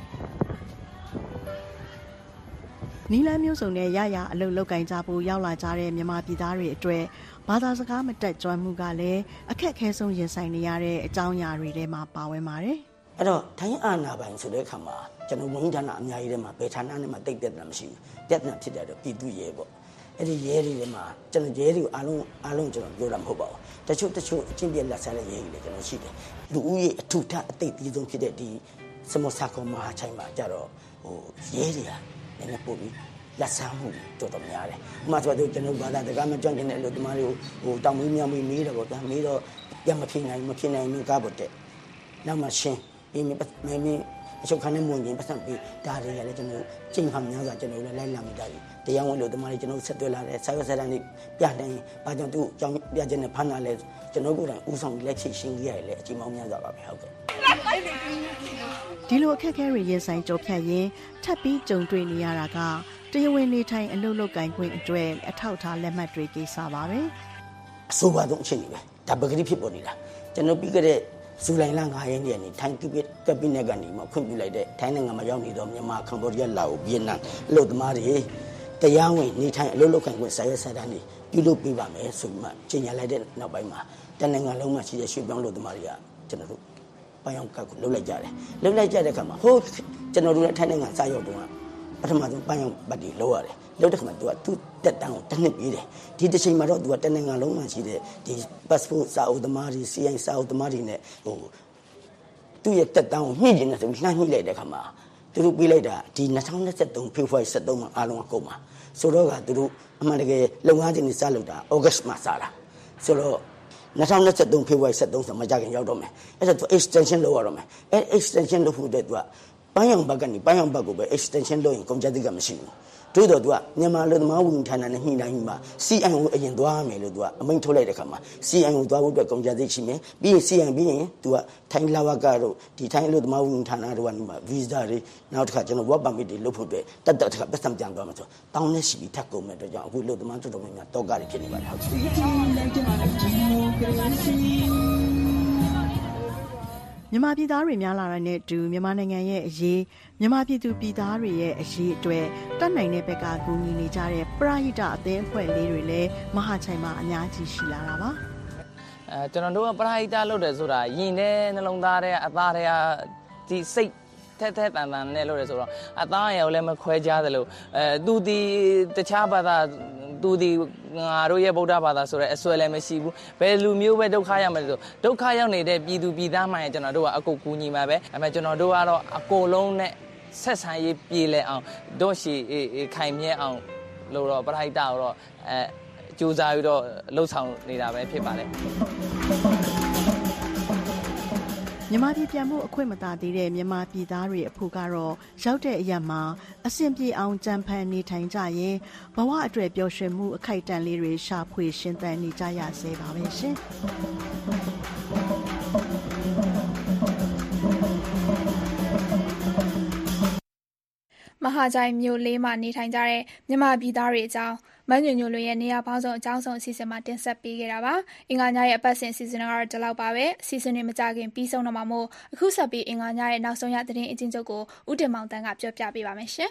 နီလန်းမျိုးစုံနဲ့ရရအလုတ်လောက်ကင်ကြဖို့ရောက်လာကြတဲ့မြန်မာပြည်သားတွေအတွက်ဘာသာစကားမတက်ကြွမှုကလည်းအခက်အခဲဆုံးရင်ဆိုင်နေရတဲ့အကြောင်းအရာတွေထဲမှာပါဝင်ပါတယ်အဲ့တော့ထိုင်းအာဏာပိုင်ဆိုတဲ့အခါမှာကျွန်တော်ဝန်ကြီးဌာနအများကြီးထဲမှာဘယ်ဌာနနဲ့မှတိတ်တက်တာမရှိဘူးတက်တာဖြစ်တယ်တော့ပြည်သူရဲပေါ့အဲ့ဒီရဲတွေထဲမှာကျွန်တော်ရဲတွေကိုအားလုံးအားလုံးကျွန်တော်ပြောတာမဟုတ်ပါဘူးတချို့တချို့အချင်းပြလက်ဆန်းတဲ့ရဲတွေလည်းကျွန်တော်ရှိတယ်လူဦးရေအထူထအသိသေးဆုံးဖြစ်တဲ့ဒီစမုစာကောမဟာချိုင်မှာကြတော့ဟိုရဲတွေကလည်းနည်းပို့ပြီးလက်ဆန်းမှုတော်တော်များတယ်ဥပမာဆိုတော့ကျွန်တော်ဘာသာတကားမကြွန့်ကျင်တဲ့လူတမားတွေကိုဟိုတောင်မီးမြောင်မီးမေးတော့ဗျာမေးတော့ပြန်မဖြစ်နိုင်မဖြစ်နိုင်ဘူးကားပေါ်တက်နောက်မှရှင်းပေးမမင်းအချုပ်ခန်းနဲ့မဝင်ရင်ပတ်စံပေးဒါတွေကလည်းကျွန်တော်ကျင့်ခါများစွာကျွန်တော်လည်းလိုက်လာမိတာကြီးတရားဝင်လို့တမန်တွေကျွန်တော်ဆက်သွယ်လာတယ်စာရွက်စာတမ်းတွေပြတိုင်းဘာကြောင့်သူ့အကြောင်းပြခြင်းနဲ့ဖမ်းလာလဲကျွန်တော်ကိုယ်တိုင်ဦးဆောင်လက်ချိတ်ရှင်းကြရတယ်လေအချိန်မောင်းများစွာပါပဲဟုတ်ကဲ့ဒီလိုအခက်အခဲတွေရင်ဆိုင်ကြော်ဖြတ်ရင်ထပ်ပြီးကြုံတွေ့နေရတာကတရားဝင်နေထိုင်အလုပ်လုပ်ကိုင်ခွင့်အတွက်အထောက်အထားလက်မှတ်တွေကိစ္စပါပဲအဆိုပါဆုံးအချိန်ကြီးပဲဒါပဂတိဖြစ်ပေါ်နေတာကျွန်တော်ပြီးခဲ့တဲ့ဇူလိုင်လ၅ရက်နေ့ကနေထိုင်းကပ်ပိနက်ကနေမှခွင့်ပြုလိုက်တဲ့ထိုင်းနိုင်ငံမှာရောက်နေတော့မြန်မာကမ္ဘောဒီးယားလာအိုဗီယက်နမ်အလုပ်သမားတွေတရားဝင်နေထိုင်အလုပ်လုပ်ကိုင်ခွင့်စာရွက်စာတမ်းတွေပြုလုပ်ပေးပါမယ်ဆိုမှကြေညာလိုက်တဲ့နောက်ပိုင်းမှာတနင်္ဂနွေလုံးမှာရှိတဲ့ရွှေပြောင်းလုပ်သမားတွေကကျွန်တော်တို့ပန်းရောက်ကကိုလှုပ်လိုက်ကြတယ်လှုပ်လိုက်ကြတဲ့အခါမှာဟိုးကျွန်တော်တို့လည်းထိုင်းနိုင်ငံစာရောက်တော့ပထမဆုံးပန်းရောက်ပတ်တွေလှုပ်ရတယ်လှုပ်တဲ့အခါမှာသူကသူ့တက်တန်းကိုတစ်နှစ်ပြီးတယ်ဒီတစ်ချိန်မှာတော့သူကတနင်္ဂနွေလုံးမှာရှိတဲ့ဒီ passport စာအုပ်သမားတွေ စီ အိုင် စာအုပ်သမားတွေနဲ့ဟိုသူ့ရဲ့တက်တန်းကိုညှိကျင်တယ်ဆိုပြီးလှမ်းညှိလိုက်တဲ့အခါမှာသူတို့ပြေးလိုက်တာဒီ၂၀၂၃ဖေဖော်ဝါရီ၁၃မှာအားလုံးအကုန်မှာဆိုတော့ကသူတို့အမှန်တကယ်လုပ်ငန်းချင်းတွေစလုပ်တာဩဂတ်မှာစတာဆိုတော့၂၀၂၃ဖေဖော်ဝါရီ၁၃ဆိုမကြခင်ရောက်တော့မယ်အဲ့ဒါသူ extension လုပ်ရတော့မယ်အဲ့ extension လုပ်ဖို့တဲ့သူကပန်းရောင်ဘက်ကနေပန်းရောင်ဘက်ကိုပဲ extension လုပ်ရင်ကုန်ကျသစ်ကမရှိဘူးတို့တော့သူကမြန်မာလူသမားဝန်ကြီးဌာနနဲ့ညှိနှိုင်းပြီးမှ စီ အိုင် ကိုအရင်သွားမယ်လို့သူကအမိန့်ထုတ်လိုက်တဲ့ခါမှာ စီ အိုင် ကိုသွားဖို့အတွက်ကုန်ကျသစ်ရှိမယ်ပြီးရင် စီ အိုင် ပြီးရင်သူကထိုင်းလာဝကတို့ဒီထိုင်းလူသမားဝန်ကြီးဌာနတို့ကနေမှ visa တွေနောက်တစ်ခါကျွန်တော် work permit တွေလုပ်ဖို့အတွက်တတ်တတ်တစ်ခါပတ်စံပြန်သွားမှာဆိုတောင်းနေရှိပြီးထပ်ကုန်မဲ့အတွက်ကြောင့်အခုလူသမားတော်တော်များများတော့ကားတွေဖြစ်နေပါတယ်ဟုတ်ကဲ့မြန်မာပြည်သားတွေများလာတဲ့နဲ့အတူမြန်မာနိုင်ငံရဲ့အရေးမြန်မာပြည်သူပြည်သားတွေရဲ့အရေးအတွက်တတ်နိုင်တဲ့ဘက်ကကူညီနေကြတဲ့ပရဟိတအသင်းအဖွဲ့လေးတွေလည်းမဟာချိုင်မှာအများကြီးရှိလာတာပါအဲကျွန်တော်တို့ကပရဟိတလုပ်တယ်ဆိုတာယင်တဲ့နှလုံးသားတဲ့အသားတွေကဒီစိတ်ထဲထဲတန်တန်နဲ့လုပ်တယ်ဆိုတော့အသားရောလည်းမခွဲခြားသလိုအဲသူဒီတခြားဘာသာသူဒီငါတို့ရဲ့ဗုဒ္ဓဘာသာဆိုတဲ့အစွဲလည်းမရှိဘူးဘယ်လူမျိုးပဲဒုက္ခရောက်မယ်ဆိုဒုက္ခရောက်နေတဲ့ပြည်သူပြည်သားမှရင်ကျွန်တော်တို့ကအကုတ်ကူညီမှာပဲဒါပေမဲ့ကျွန်တော်တို့ကတော့အကုန်လုံးနဲ့ဆက်ဆံရေးပြည်လဲအောင်တို့ရှိခိုင်မြဲအောင်လို့တော့ပရိသတ်တော့အဲကြိုးစားပြီးတော့လှုပ်ဆောင်နေတာပဲဖြစ်ပါတယ်မြန်မာပြည်ပြန်မှုအခွင့်မသာသေးတဲ့မြန်မာပြည်သားတွေအဖို့ကတော့ရောက်တဲ့အရာမှာအဆင်ပြေအောင်ကြံဖန်နေထိုင်ကြရင်ဘဝအတွက်ပျော်ရွှင်မှုအခိုက်အတန့်လေးတွေရှာဖွေရှင်သန်နေကြရစေပါပဲရှင်မဟာချိုင်မြို့လေးမှာနေထိုင်ကြတဲ့မြန်မာပြည်သားတွေအကြောင်းမညွညွလွေရဲ့နေရာပေါင်းစုံအကြောင်းဆုံးအစီအစဉ်မှာတင်ဆက်ပေးခဲ့တာပါအင်္ဂါညရဲ့အပတ်စဉ်အစီအစဉ်ကတော့ဒီလောက်ပါပဲအစီအစဉ်တွေမကြခင်ပြီးဆုံးတော့မှာမို့အခုဆက်ပြီးအင်္ဂါညရဲ့နောက်ဆုံးရသတင်းအကျဉ်းချုပ်ကိုဦးတင်မောင်တန်းကပြောပြပေးပါမယ်ရှင်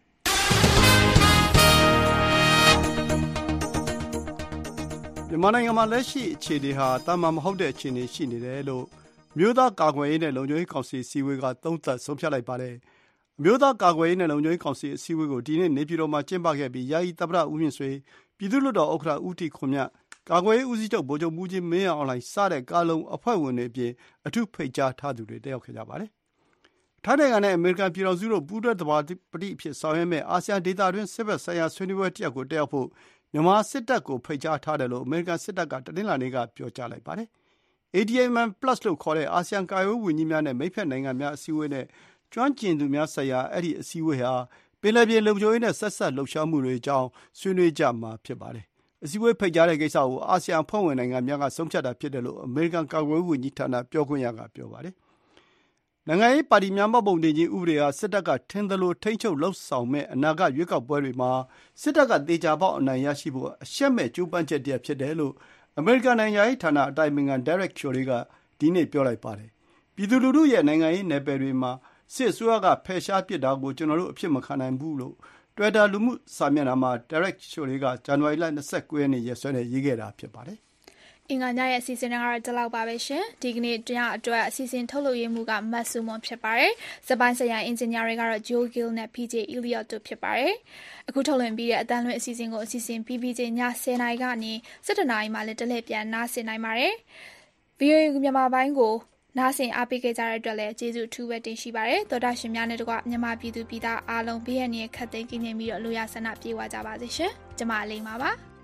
မြန်မာနိုင်ငံမှာလက်ရှိအခြေအနေဟာတာမန်မဟုတ်တဲ့အခြေအနေရှိနေတယ်လို့မြို့သားကာကွယ်ရေးနဲ့လုံခြုံရေးကောင်စီအစည်းအဝေးကသုံးသပ်ဆုံးဖြတ်လိုက်ပါတယ်အမျိုးသားကာကွယ်ရေးနဲ့လုံခြုံရေးကောင်စီအစည်းအဝေးကိုဒီနေ့နေပြည်တော်မှာကျင်းပခဲ့ပြီးယာယီသမ္မတဦးမြင့်ဆွေပြည်သူ့လွှတ်တော်ဥက္ကဋ္ဌဦးတီခွန်မြတ်ကာကွယ်ရေးဦးစီးချုပ်ဗိုလ်ချုပ်မှူးကြီးမင်းအောင်လှိုင်စတဲ့ကာလုံအဖွဲ့ဝင်တွေအပြင်အထူးဖိတ်ကြားထားသူတွေတက်ရောက်ခဲ့ကြပါတယ်။ထိုင်းနိုင်ငံနဲ့အမေရိကန်ပြည်ထောင်စုတို့ပူးတွဲသဘာပတိအဖြစ်ဆောင်ရွက်မဲ့အာဆီယံဒေသတွင်းစစ်ဘက်ဆိုင်ရာဆွေးနွေးပွဲတစ်ရပ်ကိုတက်ရောက်ဖို့မြန်မာစစ်တပ်ကိုဖိတ်ကြားထားတယ်လို့အမေရိကန်စစ်တပ်ကတနင်္လာနေ့ကပြောကြားလိုက်ပါတယ်။ အေ ဒီ အမ် အမ် Plus လို့ခေါ်တဲ့အာဆီယံကာကွယ်ရေးဝန်ကြီးများနဲ့မိတ်ဖက်နိုင်ငံများအစည်းအဝေးနဲ့ကျွမ်းကျင်သူများဆိုင်ရာအဲ့ဒီအစည်းအဝေးဟာပင်လယ်ပြင်လုံခြုံရေးနဲ့ဆက်ဆက်လှုပ်ရှားမှုတွေအကြောင်းဆွေးနွေးကြမှာဖြစ်ပါတယ်။အစည်းအဝေးဖိတ်ကြားတဲ့ကိစ္စကိုအာဆီယံအဖွဲ့ဝင်နိုင်ငံများကဆုံးဖြတ်တာဖြစ်တယ်လို့အမေရိကန်ကာကွယ်ရေးဝန်ကြီးဌာနပြောခွင့်ရကပြောပါတယ်။နိုင်ငံရေးပါတီများမှတ်ပုံတင်ခြင်းဥပဒေဟာစစ်တပ်ကထင်သလိုထိန်းချုပ်လှုပ်ဆောင်မဲ့အနာဂတ်ရွေးကောက်ပွဲတွေမှာစစ်တပ်ကတေချာပေါက်အနိုင်ရရှိဖို့အရှက်မဲ့ကြိုးပမ်းချက်တည်းဖြစ်တယ်လို့အမေရိကန်နိုင်ငံရေးဌာနအတိုင်ပင်ခံ Derek Chollet ကဒီနေ့ပြောလိုက်ပါတယ်။ပြည်သူလူထုရဲ့နိုင်ငံရေးနယ်ပယ်တွေမှာစစ်အစိုးရကဖယ်ရှားပစ်တာကိုကျွန်တော်တို့အဖြစ်မခံနိုင်ဘူးလို့ Twitter လူမှုစာမျက်နှာမှာ Derek Chollet ကဇန်နဝါရီလ၂၉ရက်နေ့ရက်စွဲနဲ့ရေးခဲ့တာဖြစ်ပါတယ်။အင်္ဂါညရဲ့အစီအစဉ်ကတော့ဒီလောက်ပါပဲရှင်။ဒီကနေ့တရားအတွက်အစီအစဉ်ထုတ်လုပ်ရေးမှုကမတ်ဆူမွန်ဖြစ်ပါတယ်။စပိုင်းဆိုင်ရာအင်ဂျင်နီယာတွေကတော့ Joe Gill နဲ့ ပီ ဂျေ Elliott တို့ဖြစ်ပါတယ်။အခုထုတ်လွှင့်ပြီးတဲ့အတန်းလွှင့်အစီအစဉ်ကိုအစီအစဉ် ပီ ပီ ဂျေ ည၁၀နာရီကနေ၁၁နာရီမှလည်းတလှည့်ပြန်နားဆင်နိုင်ပါတယ်။ ဗွီအိုအေ မြန်မာပိုင်းကိုနားဆင်အားပေးခဲ့ကြတဲ့အတွက်လည်းကျေးဇူးအထူးပဲတင်ရှိပါတယ်။သောတာရှင်များနဲ့တကွမြန်မာပြည်သူပြည်သားအားလုံးဘေးရန်ရခတ်သိမ်းကင်းပြီးတော့လူရဆန္ဒပြေဝကြပါစေရှင်။ကျွန်မအလိမ္မာပါ။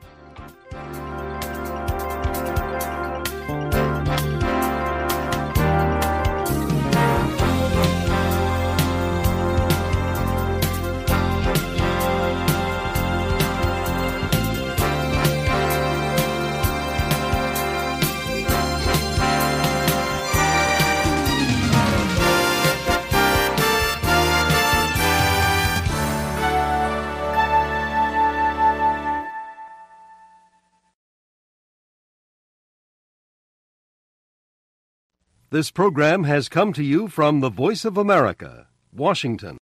This program has come to you from the Voice of America, Washington.